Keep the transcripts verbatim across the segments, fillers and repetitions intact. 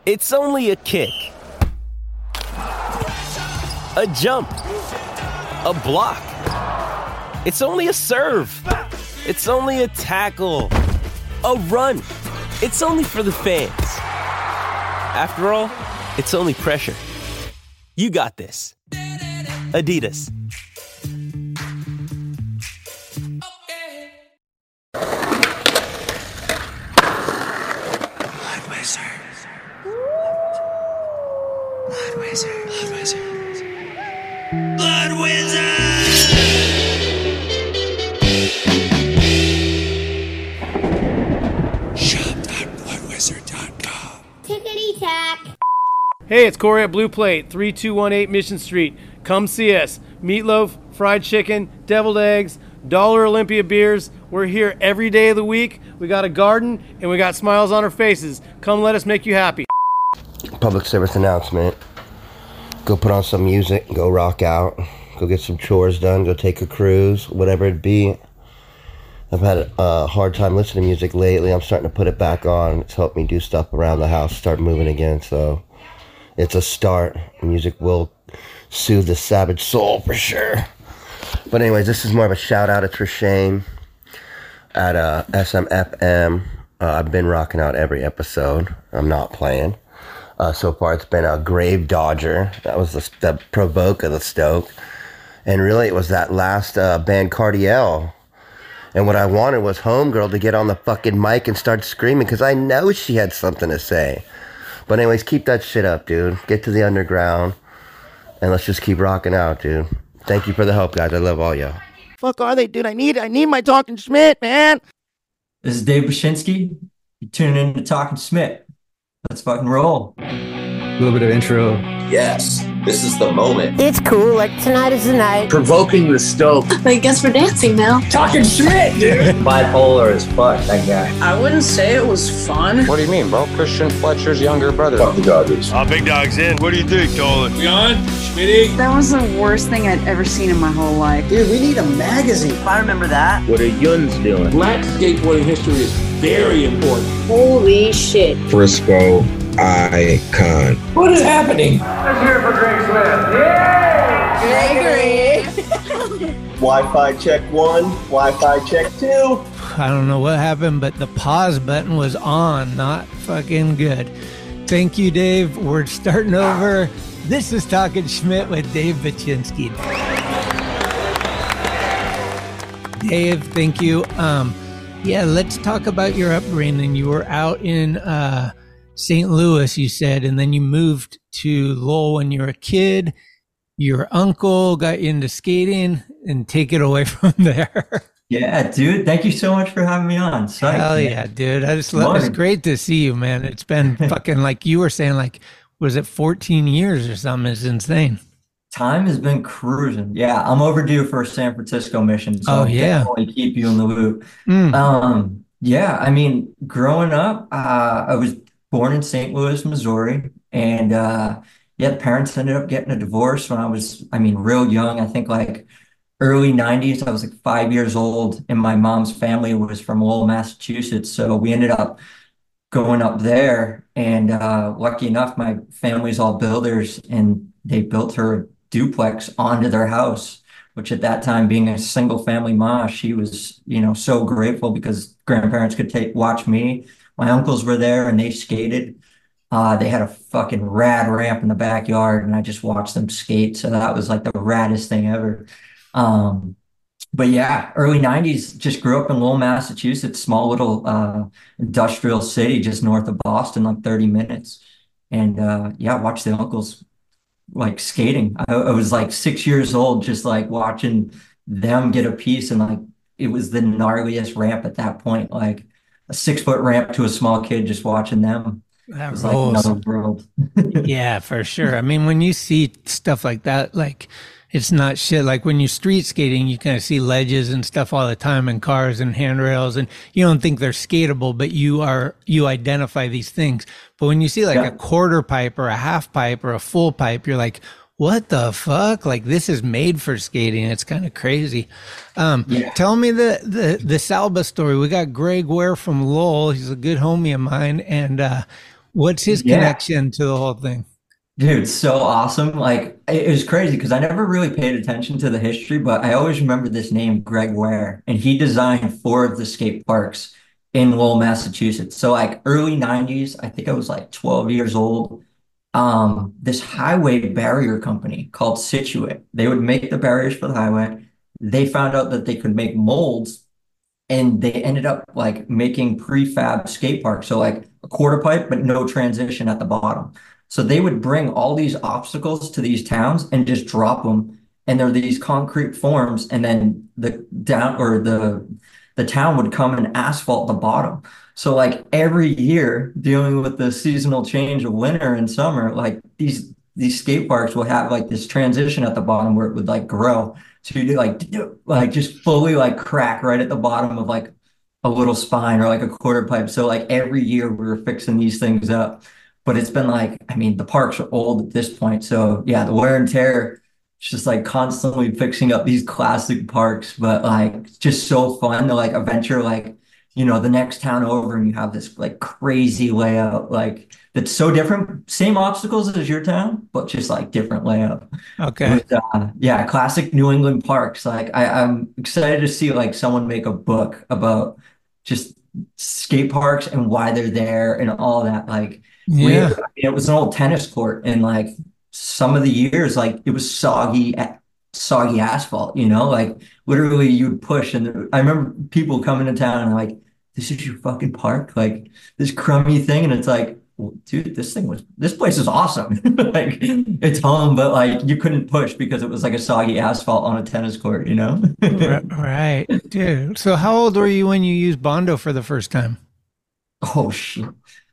It's only a kick, a jump, a block. It's only a serve. It's only a tackle, a run. It's only for the fans. After all, it's only pressure. You got this. Adidas. Blood Wizard. Blood Wizard. Blood Wizard. shop dot blood wizard dot com. Tickety tack. Hey, it's Corey at Blue Plate, three two one eight Mission Street. Come see us. Meatloaf, fried chicken, deviled eggs, Dollar Olympia beers. We're here every day of the week. We got a garden and we got smiles on our faces. Come let us make you happy. Public service announcement. Go put on some music, go rock out, go get some chores done, go take a cruise, whatever it be. I've had a hard time listening to music lately. I'm starting to put it back on. It's helped me do stuff around the house, start moving again. So it's a start. Music will soothe the savage soul for sure. But anyways, this is more of a shout out. It's for Shane at uh, S M F M. Uh, I've been rocking out every episode. I'm not playing. Uh, so far, it's been a Grave Dodger. That was the, the provoke of the Stoke. And really, it was that last uh, band, Cardiel. And what I wanted was Homegirl to get on the fucking mic and start screaming, because I know she had something to say. But anyways, keep that shit up, dude. Get to the underground. And let's just keep rocking out, dude. Thank you for the help, guys. I love all y'all. Fuck are they, dude? I need I need my Talking Schmidt, man. This is Dave Bashinsky. You're tuning in to Talking Schmidt. Let's fucking roll. A little bit of intro. Yes, this is the moment. It's cool, like tonight is the night. Provoking the Stoke. I guess we're dancing now. Talking Schmidt, dude. Bipolar as fuck, that guy. I wouldn't say it was fun. What do you mean, bro? Christian Fletcher's younger brother. Fuck the Dodgers. Oh, big dog's in. What do you think, Dolan? We on? Schmitty? That was the worst thing I'd ever seen in my whole life. Dude, we need a magazine. I remember that. What are Yuns doing? Black skateboarding history is very important. Holy shit. Frisco icon. What is happening? Let's hear it for Greg Swift. Yay! Gregory. Wi-Fi check one, Wi-Fi check two. I don't know what happened, but the pause button was on. Not fucking good. Thank you, Dave. We're starting over. This is Talking Schmidt with Dave Baczynski. Dave, thank you. Um, yeah, let's talk about your upbringing. You were out in uh, Saint Louis, you said, and then you moved to Lowell when you were a kid. Your uncle got you into skating, and take it away from there. Yeah, dude. Thank you so much for having me on. Psych, Hell man. yeah, dude. I just love it. It's great to see you, man. It's been fucking, like you were saying, like, was it fourteen years or something? It's insane. Time has been cruising. Yeah, I'm overdue for a San Francisco mission. So Oh, I'll yeah. definitely keep you in the loop. Mm. Um, yeah, I mean, growing up, uh, I was born in Saint Louis, Missouri, and uh, yeah, the parents ended up getting a divorce when I was, I mean, real young. I think like early nineties. I was like five years old, and my mom's family was from Lowell, Massachusetts. So we ended up going up there, and uh, lucky enough, my family's all builders, and they built her a duplex onto their house, which at that time, being a single family mom, she was, you know, so grateful because grandparents could take watch me. My uncles were there and they skated. Uh, they had a fucking rad ramp in the backyard, and I just watched them skate. So that was like the raddest thing ever. Um, but yeah, early nineties, just grew up in Lowell, Massachusetts, small little uh, industrial city just north of Boston, like thirty minutes. And uh, yeah, watched the uncles like skating. I, I was like six years old, just like watching them get a piece. And like, it was the gnarliest ramp at that point, like a six foot ramp to a small kid, just watching them. That It was like rolls. another world. Yeah, for sure. I mean, when you see stuff like that, like, it's not shit. Like when you're street skating, you kind of see ledges and stuff all the time, and cars and handrails, and you don't think they're skatable, but you are, you identify these things. But when you see like Yeah. a quarter pipe or a half pipe or a full pipe, you're like, what the fuck? Like, this is made for skating. It's kind of crazy. Um, Yeah. Tell me the, the, the Salba story. We got Greg Ware from Lowell. He's a good homie of mine. And, uh, What's his Yeah. connection to the whole thing? Dude, so awesome. Like it was crazy because I never really paid attention to the history, but I always remember this name, Greg Ware, and he designed four of the skate parks in Lowell, Massachusetts. So like early nineties, I think I was like twelve years old. Um, this highway barrier company called Situate, they would make the barriers for the highway. They found out that they could make molds and they ended up like making prefab skate parks. So like a quarter pipe, but no transition at the bottom. So they would bring all these obstacles to these towns and just drop them. And there are these concrete forms, and then the down or the the town would come and asphalt the bottom. So like every year dealing with the seasonal change of winter and summer, like these these skate parks will have like this transition at the bottom where it would like grow. So you do like like just fully like crack right at the bottom of like a little spine or like a quarter pipe. So like every year we were fixing these things up. But it's been like, I mean, the parks are old at this point. So yeah, the wear and tear, it's just like constantly fixing up these classic parks, but like it's just so fun to like adventure, like, you know, the next town over and you have this like crazy layout, like that's so different. Same obstacles as your town, but just like different layout. Okay. But, uh, yeah, classic New England parks. Like I, I'm excited to see like someone make a book about just skate parks and why they're there and all that. Like, we, Yeah. it was an old tennis court, and like some of the years, like it was soggy, soggy asphalt. You know, like literally you'd push, and there, I remember people coming to town and like, "This is your fucking park, like this crummy thing," and it's like, well, dude, this thing was, this place is awesome. Like it's home, but like you couldn't push because it was like a soggy asphalt on a tennis court. You know? Right, dude. So how old were you when you used Bondo for the first time? Oh shit.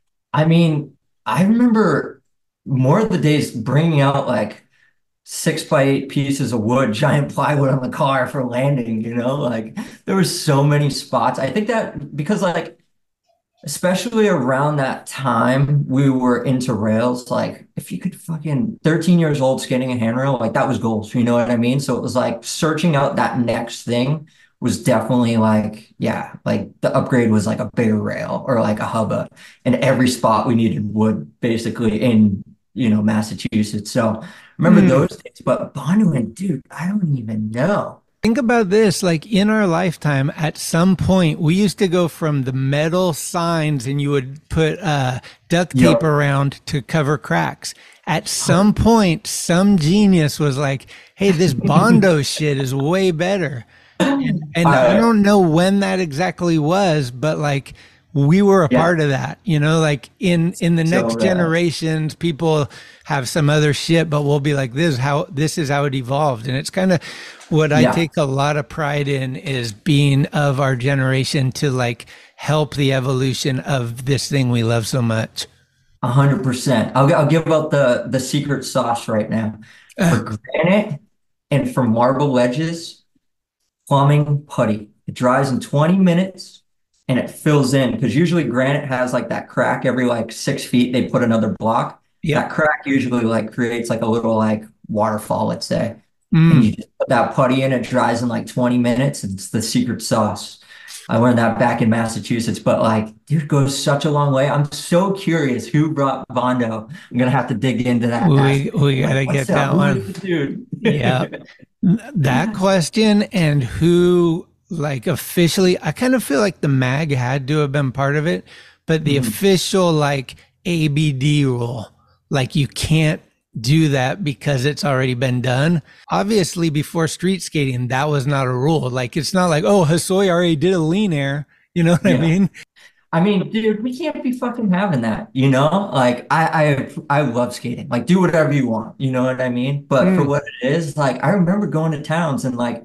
I mean, I remember more of the days bringing out like six by eight pieces of wood, giant plywood on the car for landing, you know, like there were so many spots. I think that because like, especially around that time, we were into rails. Like if you could fucking thirteen years old skating a handrail, like that was goals, you know what I mean? So it was like searching out that next thing was definitely like, yeah, like the upgrade was like a bigger rail or like a hubba. And every spot we needed wood basically in, you know, Massachusetts. So remember Mm. those days, but Bondwin, dude, I don't even know. Think about this, like in our lifetime, at some point, we used to go from the metal signs and you would put uh, duct tape Yep. around to cover cracks. At some point, some genius was like, hey, this Bondo shit is way better. And, and I don't know when that exactly was, but like we were a Yeah. part of that, you know, like in, in the So next rad. generations, people have some other shit, but we'll be like, this is how, this is how it evolved. And it's kind of what I Yeah. take a lot of pride in is being of our generation to like help the evolution of this thing we love so much. A hundred percent. I'll, I'll give out the, the secret sauce right now. For granite and for marble ledges, plumbing putty. It dries in twenty minutes and it fills in because usually granite has like that crack every like six feet. They put another block. Yeah. That crack usually like creates like a little like waterfall, let's say. Mm. And you just put that putty in, it dries in like twenty minutes. And it's the secret sauce. I learned that back in Massachusetts, but like, dude, goes such a long way. I'm so curious who brought Bondo. I'm gonna have to dig into that. We, we gotta What's get up? that Who one. is the dude? Yeah. That question and who like officially, I kind of feel like the mag had to have been part of it, but the Mhm. official like A B D rule, like you can't do that because it's already been done. Obviously, before street skating, that was not a rule. Like it's not like, oh, Hosoi already did a lean air. You know what I Yeah. mean? I mean, dude, we can't be fucking having that, you know? Like, I, I, I love skating. Like, do whatever you want, you know what I mean? But for Mm. what it is, like, I remember going to towns and like,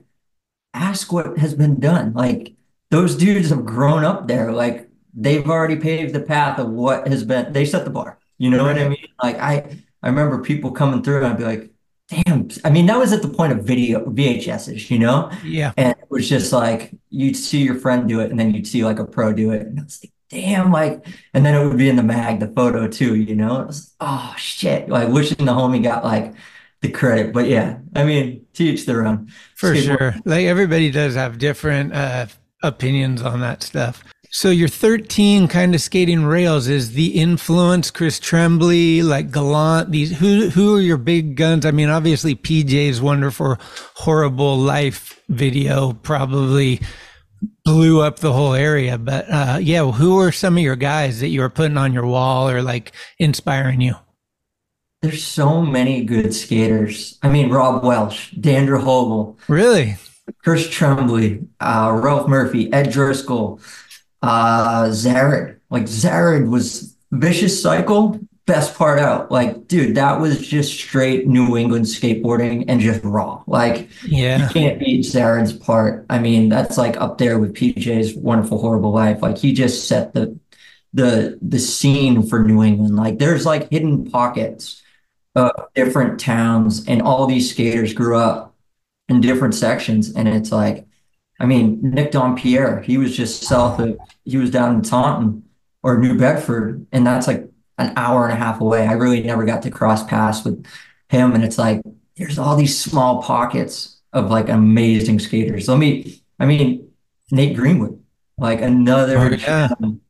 ask what has been done. Like, those dudes have grown up there. Like, they've already paved the path of what has been. They set the bar. You know what I Right. mean? Like, I, I remember people coming through and I'd be like, damn. I mean, that was at the point of video V H S's, you know? Yeah. And it was just like you'd see your friend do it, and then you'd see like a pro do it, and I was like, damn, like, and then it would be in the mag, the photo too, you know? It was, oh shit, like wishing the homie got like the credit, but yeah, I mean, to each their own. For Skateboard- sure. Like everybody does have different uh, opinions on that stuff. So you're thirteen, kind of skating rails. Is the influence Chris Tremblay, like Gallant? These who who are your big guns? I mean, obviously P J's Wonderful Horrible Life video probably blew up the whole area. But uh, yeah, who are some of your guys that you were putting on your wall or like inspiring you? There's so many good skaters. I mean, Rob Welsh, Dandra Hogel, really, Chris Tremblay, uh, Ralph Murphy, Ed Driscoll. Uh, Zared, like Zared was Vicious Cycle, best part out. Like, dude, that was just straight New England skateboarding and just raw. Like, yeah, you can't beat Zared's part. I mean, that's like up there with P J's Wonderful Horrible Life. Like, he just set the the the scene for New England. Like, there's like hidden pockets of different towns, and all these skaters grew up in different sections, and it's like, I mean, Nick Dompierre, he was just south of, he was down in Taunton or New Bedford, and that's like an hour and a half away. I really never got to cross paths with him. And it's like, there's all these small pockets of like amazing skaters. Let me, I mean, Nate Greenwood, like another oh, yeah.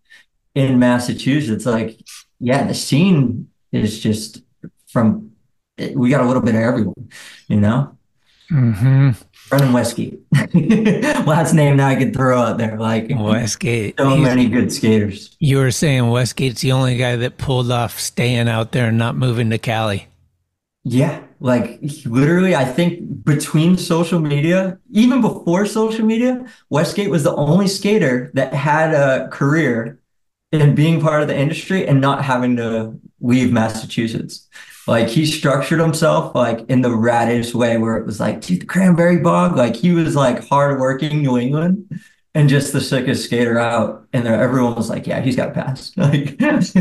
in Massachusetts. Like, yeah, the scene is just from, we got a little bit of everyone, you know? Mm-hmm. Brennan Westgate. Last name that I could throw out there. Like Westgate. So many good skaters. You were saying Westgate's the only guy that pulled off staying out there and not moving to Cali. Yeah. Like literally, I think between social media, even before social media, Westgate was the only skater that had a career in being part of the industry and not having to leave Massachusetts. Like he structured himself like in the raddest way where it was like, dude, the Cranberry Bog. Like he was like hardworking New England and just the sickest skater out. And there, everyone was like, yeah, he's got a pass. Like,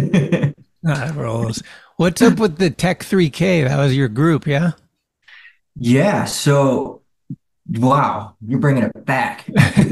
that rolls. What's up with the Tech three K? That was your group, yeah? Yeah. So, wow, you're bringing it back.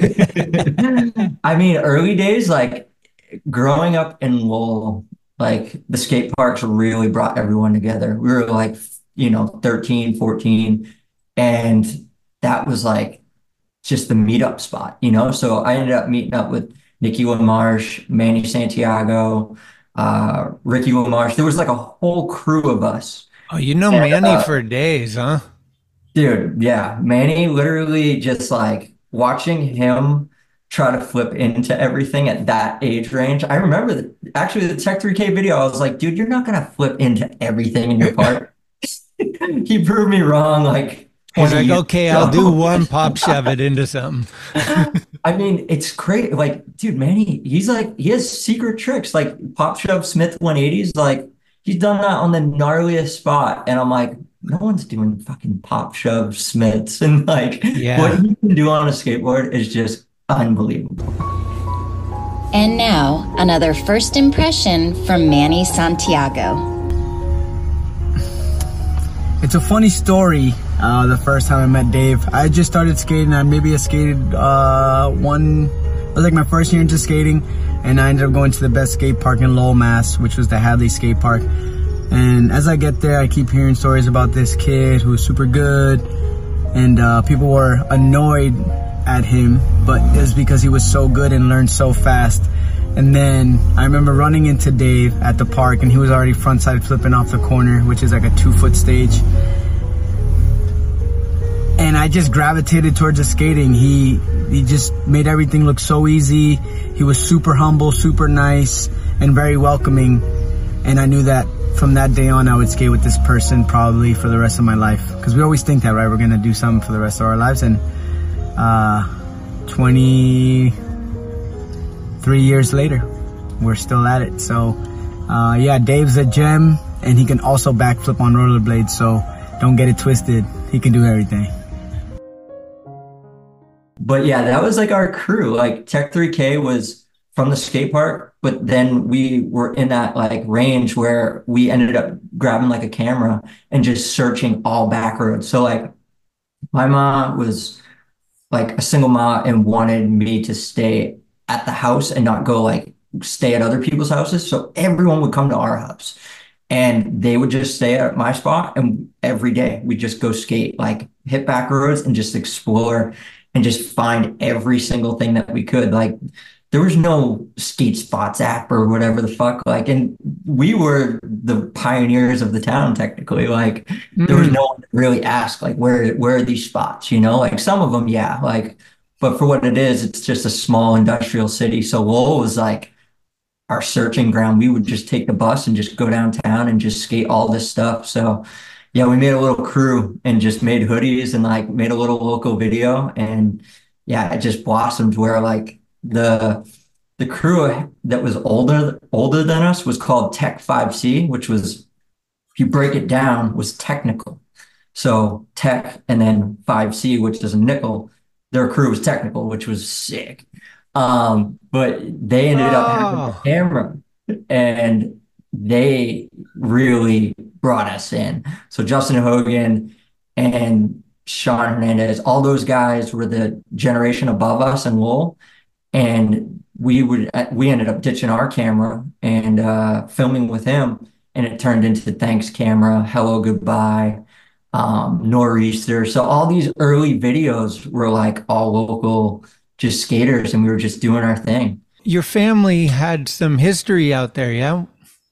I mean, early days, like growing up in Lowell, like the skate parks really brought everyone together. We were like, you know, thirteen, fourteen. And that was like just the meetup spot, you know? So I ended up meeting up with Nicky LaMarche, Manny Santiago, uh, Ricky LaMarche. There was like a whole crew of us. Oh, you know and, Manny uh, for days, huh? Dude, yeah. Manny literally just like watching him try to flip into everything at that age range. I remember that actually the Tech three K video, I was like, dude, you're not going to flip into everything in your part. He proved me wrong. Like, he's like, okay, ago. I'll do one pop shove it into something. I mean, it's great. Like, dude, Manny, he's like, he has secret tricks like pop shove Smith one eighties. Like he's done that on the gnarliest spot. And I'm like, no one's doing fucking pop shove Smiths. And like yeah. what he can do on a skateboard is just unbelievable. And now, another first impression from Manny Santiago. It's a funny story. Uh, the first time I met Dave, I just started skating. I maybe I skated uh, one, it was like my first year into skating, and I ended up going to the best skate park in Lowell, Mass, which was the Hadley Skate Park. And as I get there, I keep hearing stories about this kid who's super good, and uh, people were annoyed at him, but it was because he was so good and learned so fast. And then I remember running into Dave at the park, and he was already frontside flipping off the corner, which is like a two foot stage. And I just gravitated towards the skating. He he just made everything look so easy. He was super humble, super nice, and very welcoming. And I knew that from that day on, I would skate with this person probably for the rest of my life. Because we always think that, right? We're going to do something for the rest of our lives. And uh, twenty-three years later, we're still at it. So, uh, yeah, Dave's a gem, and he can also backflip on rollerblades. So don't get it twisted. He can do everything. But yeah, that was like our crew. Like Tech three K was from the skate park, but then we were in that like range where we ended up grabbing like a camera and just searching all back roads. So like my mom was like a single mom and wanted me to stay at the house and not go like stay at other people's houses. So everyone would come to our house and they would just stay at my spot. And every day we'd just go skate, like hit back roads and just explore and just find every single thing that we could. Like there was no Skate Spots app or whatever the fuck. Like, and we were the pioneers of the town, technically. Like, mm. there was no one to really ask, like, where, where are these spots, you know? Like, some of them, yeah. Like, but for what it is, it's just a small industrial city. So Lowell was like our searching ground. We would just take the bus and just go downtown and just skate all this stuff. So, yeah, we made a little crew and just made hoodies and like made a little local video. And yeah, it just blossomed where like the the crew that was older older than us was called Tech five C, which was, if you break it down, was technical. So Tech and then five C, which is a nickel. Their crew was technical, which was sick. Um, but they ended oh. up having a camera and they really brought us in. So Justin Hogan and Sean Hernandez, all those guys were the generation above us in Lowell. And we would, we ended up ditching our camera and uh, filming with him. And it turned into Thanks Camera, Hello Goodbye, um, Nor'easter. So all these early videos were like all local, just skaters. And we were just doing our thing. Your family had some history out there, yeah?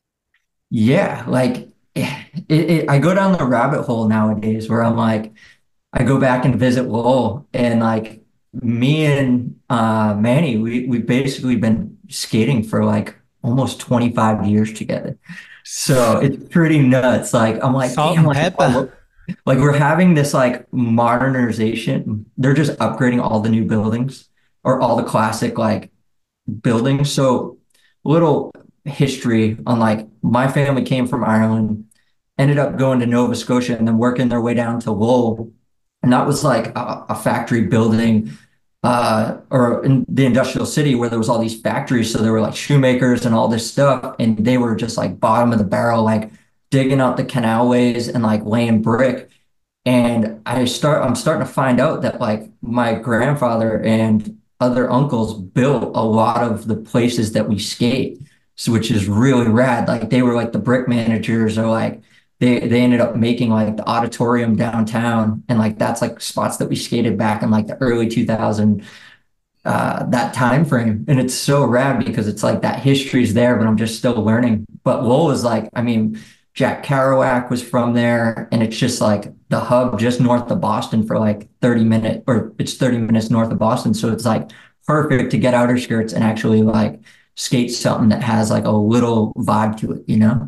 Yeah, like it, it, I go down the rabbit hole nowadays where I'm like, I go back and visit Lowell, and like me and uh, Manny, we we've basically been skating for like almost twenty-five years together. So it's pretty nuts. Like I'm like, Salt damn, and like, pepper. like we're having this like modernization. They're just upgrading all the new buildings or all the classic like buildings. So little history on like my family came from Ireland, ended up going to Nova Scotia and then working their way down to Lowell. And that was like a, a factory building uh, or in the industrial city where there was all these factories. So there were like shoemakers and all this stuff. And they were just like bottom of the barrel, like digging out the canalways and like laying brick. And I start, I'm starting to find out that like my grandfather and other uncles built a lot of the places that we skate. So, which is really rad. Like they were like the brick managers, or like they they ended up making like the auditorium downtown, and like that's like spots that we skated back in like the early two thousand uh that time frame. And it's so rad because it's like that history is there, but I'm just still learning. But Lowell is like, I mean, Jack Kerouac was from there, and it's just like the hub just north of Boston for like thirty minutes, or it's thirty minutes north of Boston. So it's like perfect to get outer skirts and actually like skate something that has like a little vibe to it, you know?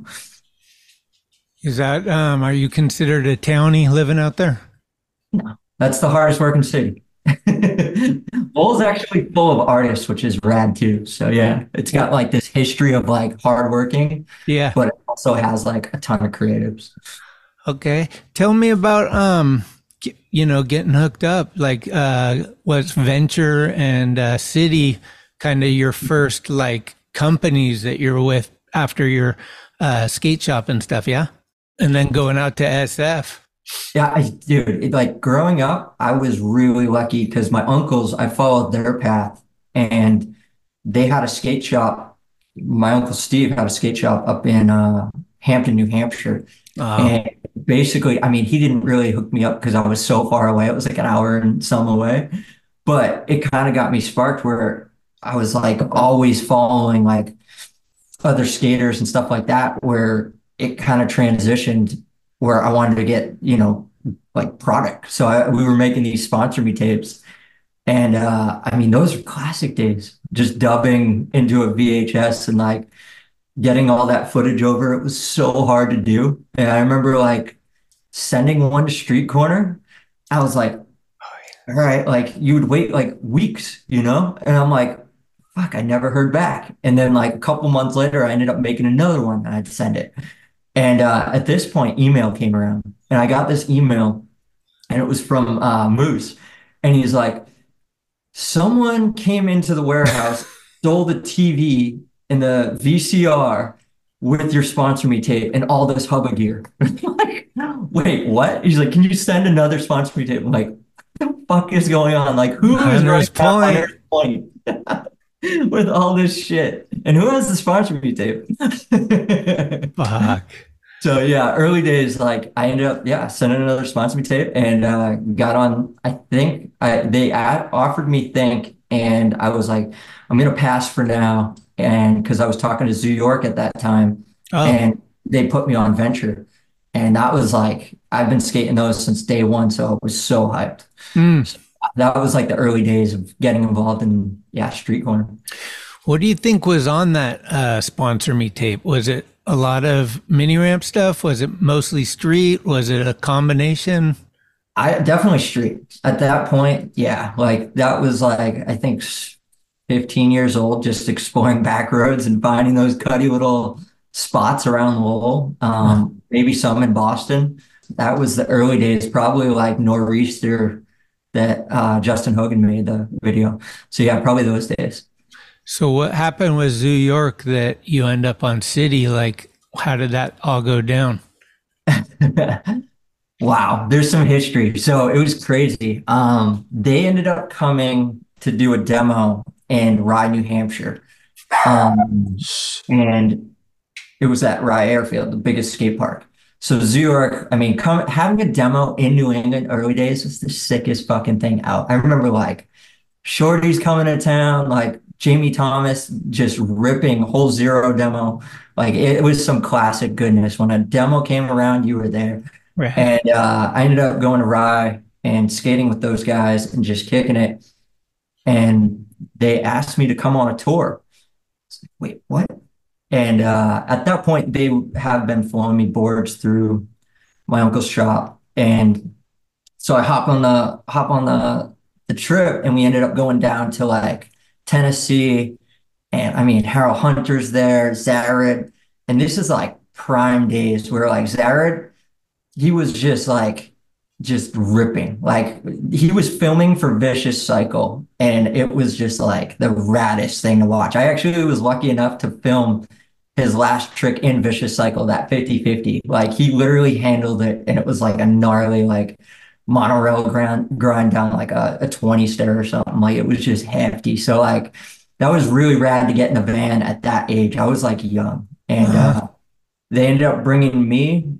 Is that, um, are you considered a townie living out there? No, that's the hardest working city. Lowell's actually full of artists, which is rad too. So yeah, it's got like this history of like hardworking, yeah, but it also has like a ton of creatives. Okay. Tell me about, um, you know, getting hooked up, like, uh, was Venture and, uh, City kind of your first like companies that you're with after your uh, skate shop and stuff, yeah? And then going out to S F. Yeah, I, dude, it, like growing up, I was really lucky because my uncles, I followed their path, and they had a skate shop. My uncle Steve had a skate shop up in uh, Hampton, New Hampshire. Oh. And basically, I mean, he didn't really hook me up because I was so far away. It was like an hour and some away, but it kind of got me sparked where I was like always following like other skaters and stuff like that, where it kind of transitioned where I wanted to get, you know, like product. So I, we were making these sponsor me tapes, and uh, I mean, those are classic days, just dubbing into a V H S and like getting all that footage over. It was so hard to do. And I remember like sending one to Street Corner. I was like, all right, like you would wait like weeks, you know? And I'm like, fuck, I never heard back. And then like a couple months later, I ended up making another one and I'd send it. And uh, at this point, email came around, and I got this email, and it was from uh, Moose. And he's like, someone came into the warehouse, stole the T V and the V C R with your Sponsor Me tape and all this Hubba gear. Like, wait, what? He's like, can you send another Sponsor Me tape? I'm like, what the fuck is going on? Like, who is right point with all this shit? And who has the Sponsor Me tape? Fuck. So yeah, early days, like I ended up, yeah, sending another Sponsor Me tape, and uh, got on, I think I, they ad- offered me Think, and I was like, I'm gonna pass for now, and because I was talking to Zoo York at that time, Oh. and they put me on Venture, and that was like I've been skating those since day one, so I was so hyped. Mm. So that was like the early days of getting involved in yeah Street Corner. What do you think was on that uh, Sponsor Me tape? Was it a lot of mini ramp stuff? Was it mostly street? Was it a combination? I definitely street at that point. Yeah, like that was like I think fifteen years old, just exploring back roads and finding those cutty little spots around Lowell. Um, maybe some in Boston. That was the early days, probably like Nor'easter that uh, Justin Hogan made the video. So yeah, probably those days. So what happened with Zoo York that you end up on City? Like, how did that all go down? Wow, there's some history. So it was crazy. Um, they ended up coming to do a demo in Rye, New Hampshire. Um, and it was at Rye Airfield, the biggest skate park. So Zoo York, I mean, come, having a demo in New England early days was the sickest fucking thing out. I remember like Shorty's coming to town, like Jamie Thomas just ripping Whole Zero demo. Like it was some classic goodness. When a demo came around, you were there. Right. And uh, I ended up going to Rye and skating with those guys and just kicking it. And they asked me to come on a tour. Like, wait, what? And uh, at that point, they have been flowing me boards through my uncle's shop. And so I hop on the hop on the the trip, and we ended up going down to like Tennessee. And I mean, Harold Hunter's there, Zared. And this is like prime days where like Zared, he was just like, just ripping. Like he was filming for Vicious Cycle, and it was just like the raddest thing to watch. I actually was lucky enough to film his last trick in Vicious Cycle, that fifty fifty. Like he literally handled it, and it was like a gnarly, like monorail grind, grind down like a, a twenty stair or something. Like it was just hefty. So like that was really rad to get in a van at that age. I was like young, and uh, they ended up bringing me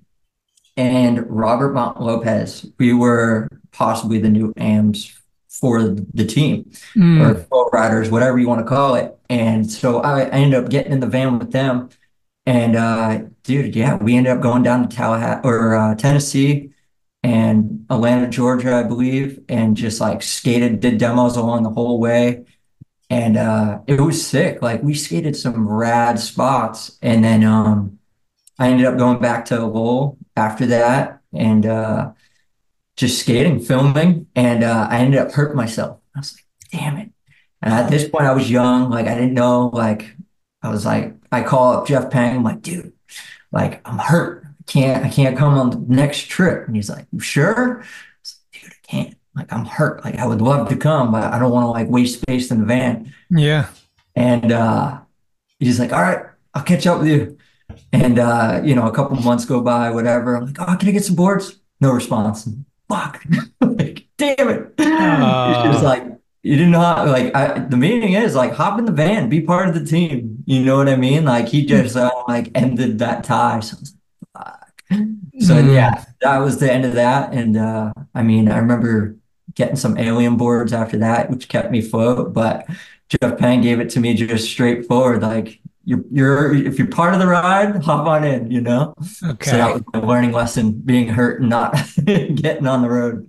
and Robert Mount Lopez. We were possibly the new A Ms for the team, mm. or flow riders, whatever you want to call it. And so I, I ended up getting in the van with them. And uh, dude, yeah, we ended up going down to Tallahassee or uh, Tennessee and Atlanta, Georgia, I believe, and just like skated, did demos along the whole way. And uh, it was sick. Like we skated some rad spots. And then um, I ended up going back to Lowell after that and uh, just skating, filming. And uh, I ended up hurting myself. I was like, damn it. And at this point I was young. Like I didn't know, like, I was like, I call up Jeff Pang. I'm like, dude, like I'm hurt. I can't, I can't come on the next trip. And he's like, you sure? I was like, dude, I can't. Like I'm hurt. Like I would love to come, but I don't want to like waste space in the van. Yeah. And uh, he's like, all right, I'll catch up with you. And uh, you know, a couple months go by, whatever. I'm like, oh, can I get some boards? No response. Fuck. Like, damn it. Uh... It's just like, you didn't know how, like, I, the meaning is like, hop in the van, be part of the team. You know what I mean? Like he just uh, like ended that tie. So I was like, fuck. So mm. yeah, that was the end of that. And uh, I mean, I remember getting some alien boards after that, which kept me afloat. But Jeff Pang gave it to me just straightforward. Like you're, you're, if you're part of the ride, hop on in, you know? Okay. So that was my learning lesson, being hurt and not getting on the road.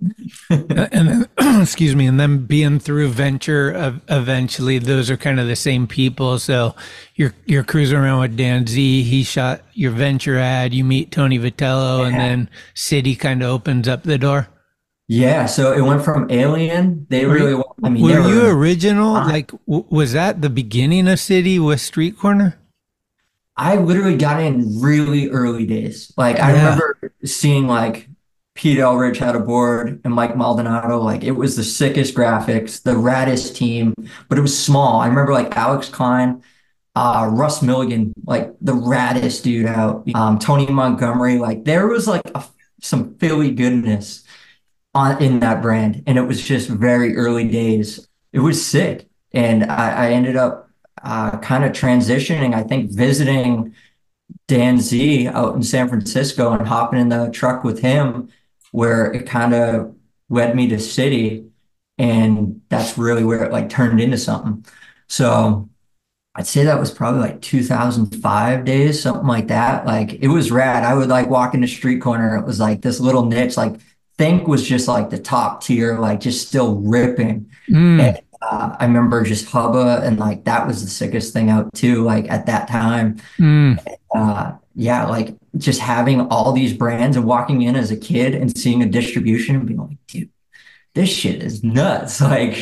And then, excuse me, and then being through Venture, uh, eventually those are kind of the same people. So you're, you're cruising around with Dan Z. He shot your Venture ad, you meet Tony Vitello, yeah. and then City kind of opens up the door. Yeah, so it went from Alien. They were really, you, I mean, were were, you original? Uh, like, w- was that the beginning of City with Street Corner? I literally got in really early days. Like, I yeah. remember seeing like Pete Elridge had a board and Mike Maldonado. Like, it was the sickest graphics, the raddest team, but it was small. I remember like Alex Klein, uh, Russ Milligan, like the raddest dude out. Um, Tony Montgomery. Like, there was like a, some Philly goodness on in that brand, and it was just very early days. It was sick, and I, I ended up uh, kind of transitioning. I think visiting Dan Z out in San Francisco and hopping in the truck with him, where it kind of led me to City. And that's really where it like turned into something. So I'd say that was probably like two thousand five days, something like that. Like it was rad. I would like walk in the street corner. It was like this little niche, like Think was just like the top tier, like just still ripping. Mm. And, uh, I remember just Hubba, and like that was the sickest thing out too, like at that time. Mm. Uh, yeah, like just having all these brands and walking in as a kid and seeing a distribution and being like, dude, this shit is nuts. Like,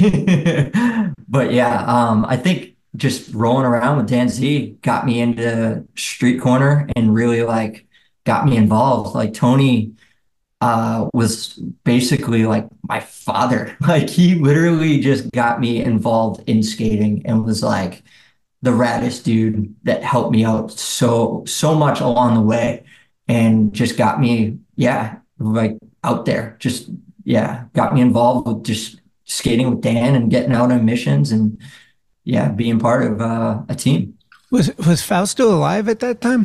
but yeah, um, I think just rolling around with Dan Z got me into street corner and really like got me involved. Like Tony uh, was basically like my father. Like he literally just got me involved in skating and was like the raddest dude that helped me out so, so much along the way and just got me, yeah, like out there, just, yeah, got me involved with just skating with Dan and getting out on missions and, yeah, being part of uh, a team. Was, was Fausto alive at that time?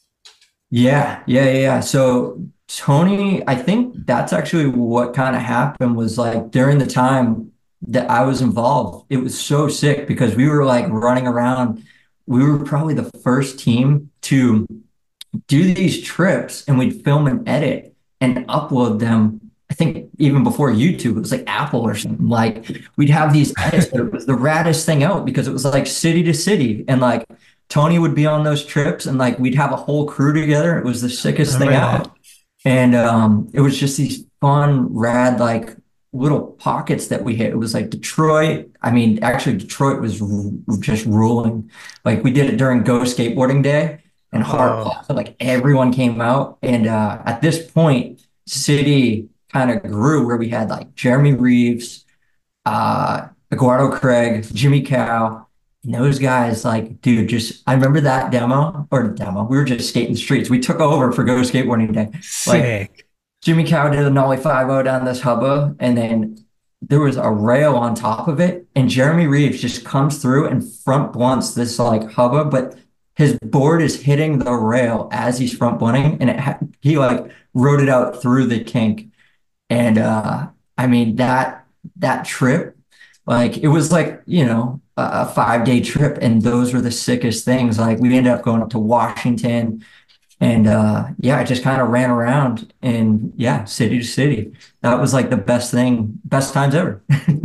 Yeah, yeah, yeah. yeah. So Tony, I think that's actually what kind of happened was like during the time that I was involved, it was so sick because we were like running around. We were probably the first team to do these trips and we'd film and edit and upload them. I think even before YouTube, it was like Apple or something. Like we'd have these edits, but it was the raddest thing out because it was like city to city. And like Tony would be on those trips and like we'd have a whole crew together. It was the sickest thing out. And um, it was just these fun, rad, like little pockets that we hit. It was like Detroit. I mean, actually, Detroit was r- just ruling. Like we did it during Go Skateboarding Day and Hard Plaza. Like everyone came out. And uh, at this point, City kind of grew where we had like Jeremy Reeves, uh, Eduardo Craig, Jimmy Cow. And those guys, like, dude, just, I remember that demo or demo. We were just skating the streets. We took over for Go Skateboarding Day. Sick. Like, Jimmy Cow did a nollie five oh down this hubba, and then there was a rail on top of it. And Jeremy Reeves just comes through and front blunts this like hubba, but his board is hitting the rail as he's front blunting, and it ha- he like rode it out through the kink. And uh, I mean that that trip, like it was like, you know, a five day trip, and those were the sickest things. Like we ended up going up to Washington. And uh, yeah, I just kind of ran around and yeah, city to city. That was like the best thing, best times ever.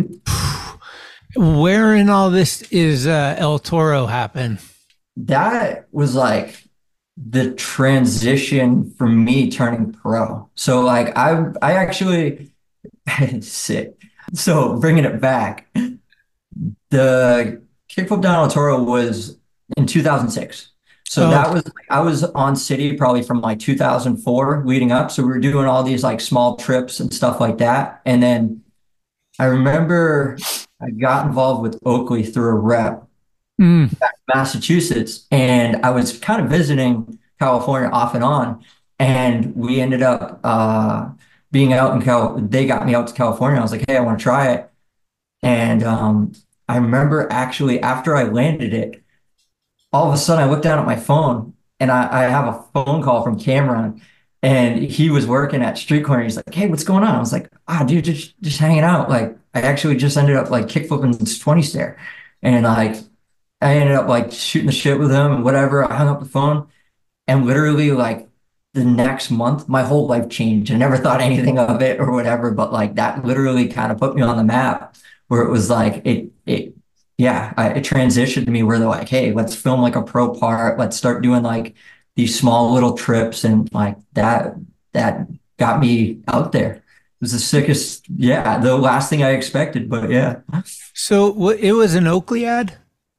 Where in all this is uh, El Toro happen? That was like the transition for me turning pro. So like I, I actually sick. So bringing it back, the Kickflip Down El Toro was in two thousand six. So oh. that was, I was on City probably from like two thousand four leading up. So we were doing all these like small trips and stuff like that. And then I remember I got involved with Oakley through a rep mm. back in Massachusetts. And I was kind of visiting California off and on. And we ended up uh, being out in Cal. They got me out to California. I was like, hey, I want to try it. And um, I remember actually after I landed it, all of a sudden I looked down at my phone and I, I have a phone call from Cameron, and he was working at Street Corner. He's like, hey, what's going on? I was like, ah, dude, just, just hanging out. Like I actually just ended up like kickflipping this twenty stair, and like I ended up like shooting the shit with him and whatever. I hung up the phone, and literally like the next month, my whole life changed. I never thought anything of it or whatever, but like that literally kind of put me on the map where it was like, it, it, yeah, I, it transitioned to me where they're like, hey, let's film like a pro part. Let's start doing like these small little trips. And like that, that got me out there. It was the sickest. Yeah. The last thing I expected, but yeah. So w- it was an Oakley ad?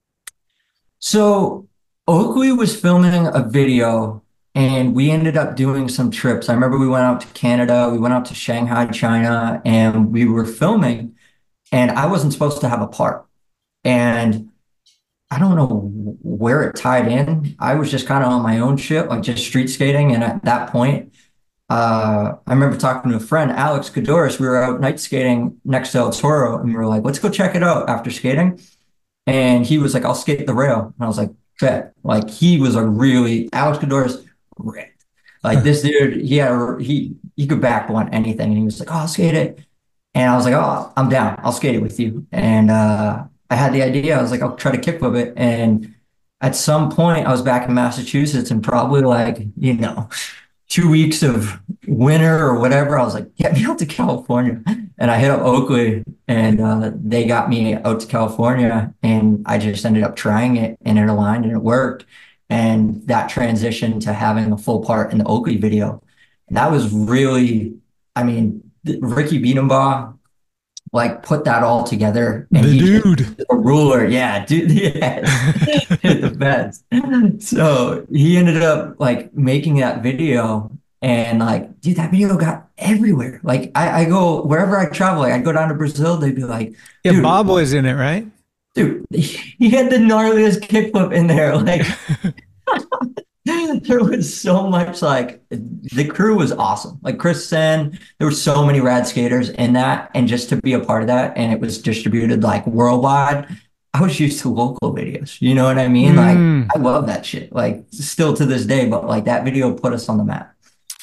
So Oakley was filming a video and we ended up doing some trips. I remember we went out to Canada, we went out to Shanghai, China, and we were filming, and I wasn't supposed to have a part. And I don't know where it tied in. I was just kind of on my own shit, like just street skating. And at that point, uh, I remember talking to a friend, Alex Godoris. We were out night skating next to El Toro, and we were like, let's go check it out after skating. And he was like, I'll skate the rail. And I was like, bet. Like he was a really, Alex Godoris, ripped. Like this dude, he had a, he, he could back blunt anything. And he was like, oh, I'll skate it. And I was like, oh, I'm down. I'll skate it with you. And uh, I had the idea. I was like, I'll try to kickflip it. And at some point, I was back in Massachusetts, and probably like, you know, two weeks of winter or whatever, I was like, get me out to California. And I hit up Oakley, and uh, they got me out to California, and I just ended up trying it, and it aligned and it worked. And that transition to having a full part in the Oakley video, that was really, I mean, Ricky Beatenbaugh, like, put that all together. And the he dude. A ruler. Yeah, dude. Yeah. The best. So he ended up, like, making that video. And, like, dude, that video got everywhere. Like, I, I go, wherever I travel, like, I go down to Brazil, they'd be like, yeah, Bob was in it, right? Dude, he had the gnarliest kickflip in there. Like, there was so much, like, the crew was awesome. Like Chris Sen, there were so many rad skaters in that, and just to be a part of that, and it was distributed like worldwide. I was used to local videos, you know what I mean? Mm. Like, I love that shit, like, still to this day, but like that video put us on the map.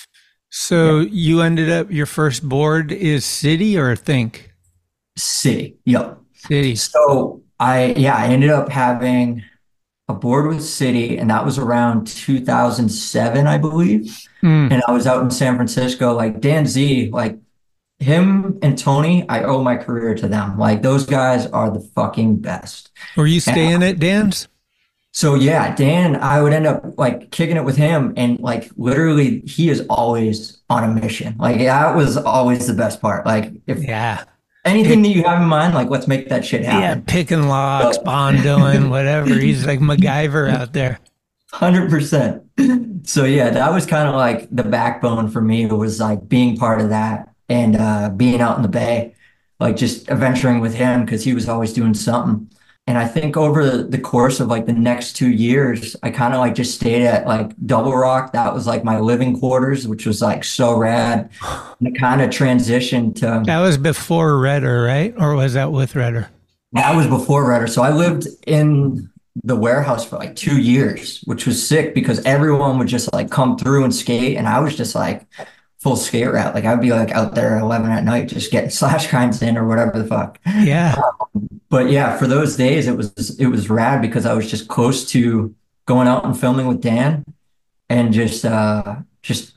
So yeah. You ended up, your first board is City or Think? City, yep. City. So I, yeah, I ended up having a board with City, and that was around two thousand seven, I believe. Mm. And I was out in San Francisco. Like Dan Z, like him and Tony, I owe my career to them. Like those guys are the fucking best. Were you staying and, at Dan's? So yeah, Dan, I would end up like kicking it with him, and like literally he is always on a mission. Like that was always the best part. Like if yeah. anything that you have in mind, like let's make that shit happen. Yeah, picking locks, so, bondoing, whatever. He's like MacGyver out there. one hundred percent. So yeah, that was kind of like the backbone for me. It was like being part of that, and uh, being out in the Bay, like just adventuring with him because he was always doing something. And I think over the course of like the next two years, I kind of like just stayed at like Double Rock. That was like my living quarters, which was like so rad. And it kind of transitioned to. That was before Redder, right? Or was that with Redder? That was before Redder. So I lived in the warehouse for like two years, which was sick because everyone would just like come through and skate. And I was just like full skate route. Like I'd be like out there at eleven at night, just getting slash kinds in or whatever the fuck. Yeah. Um, but yeah, for those days, it was, it was rad because I was just close to going out and filming with Dan and just, uh, just,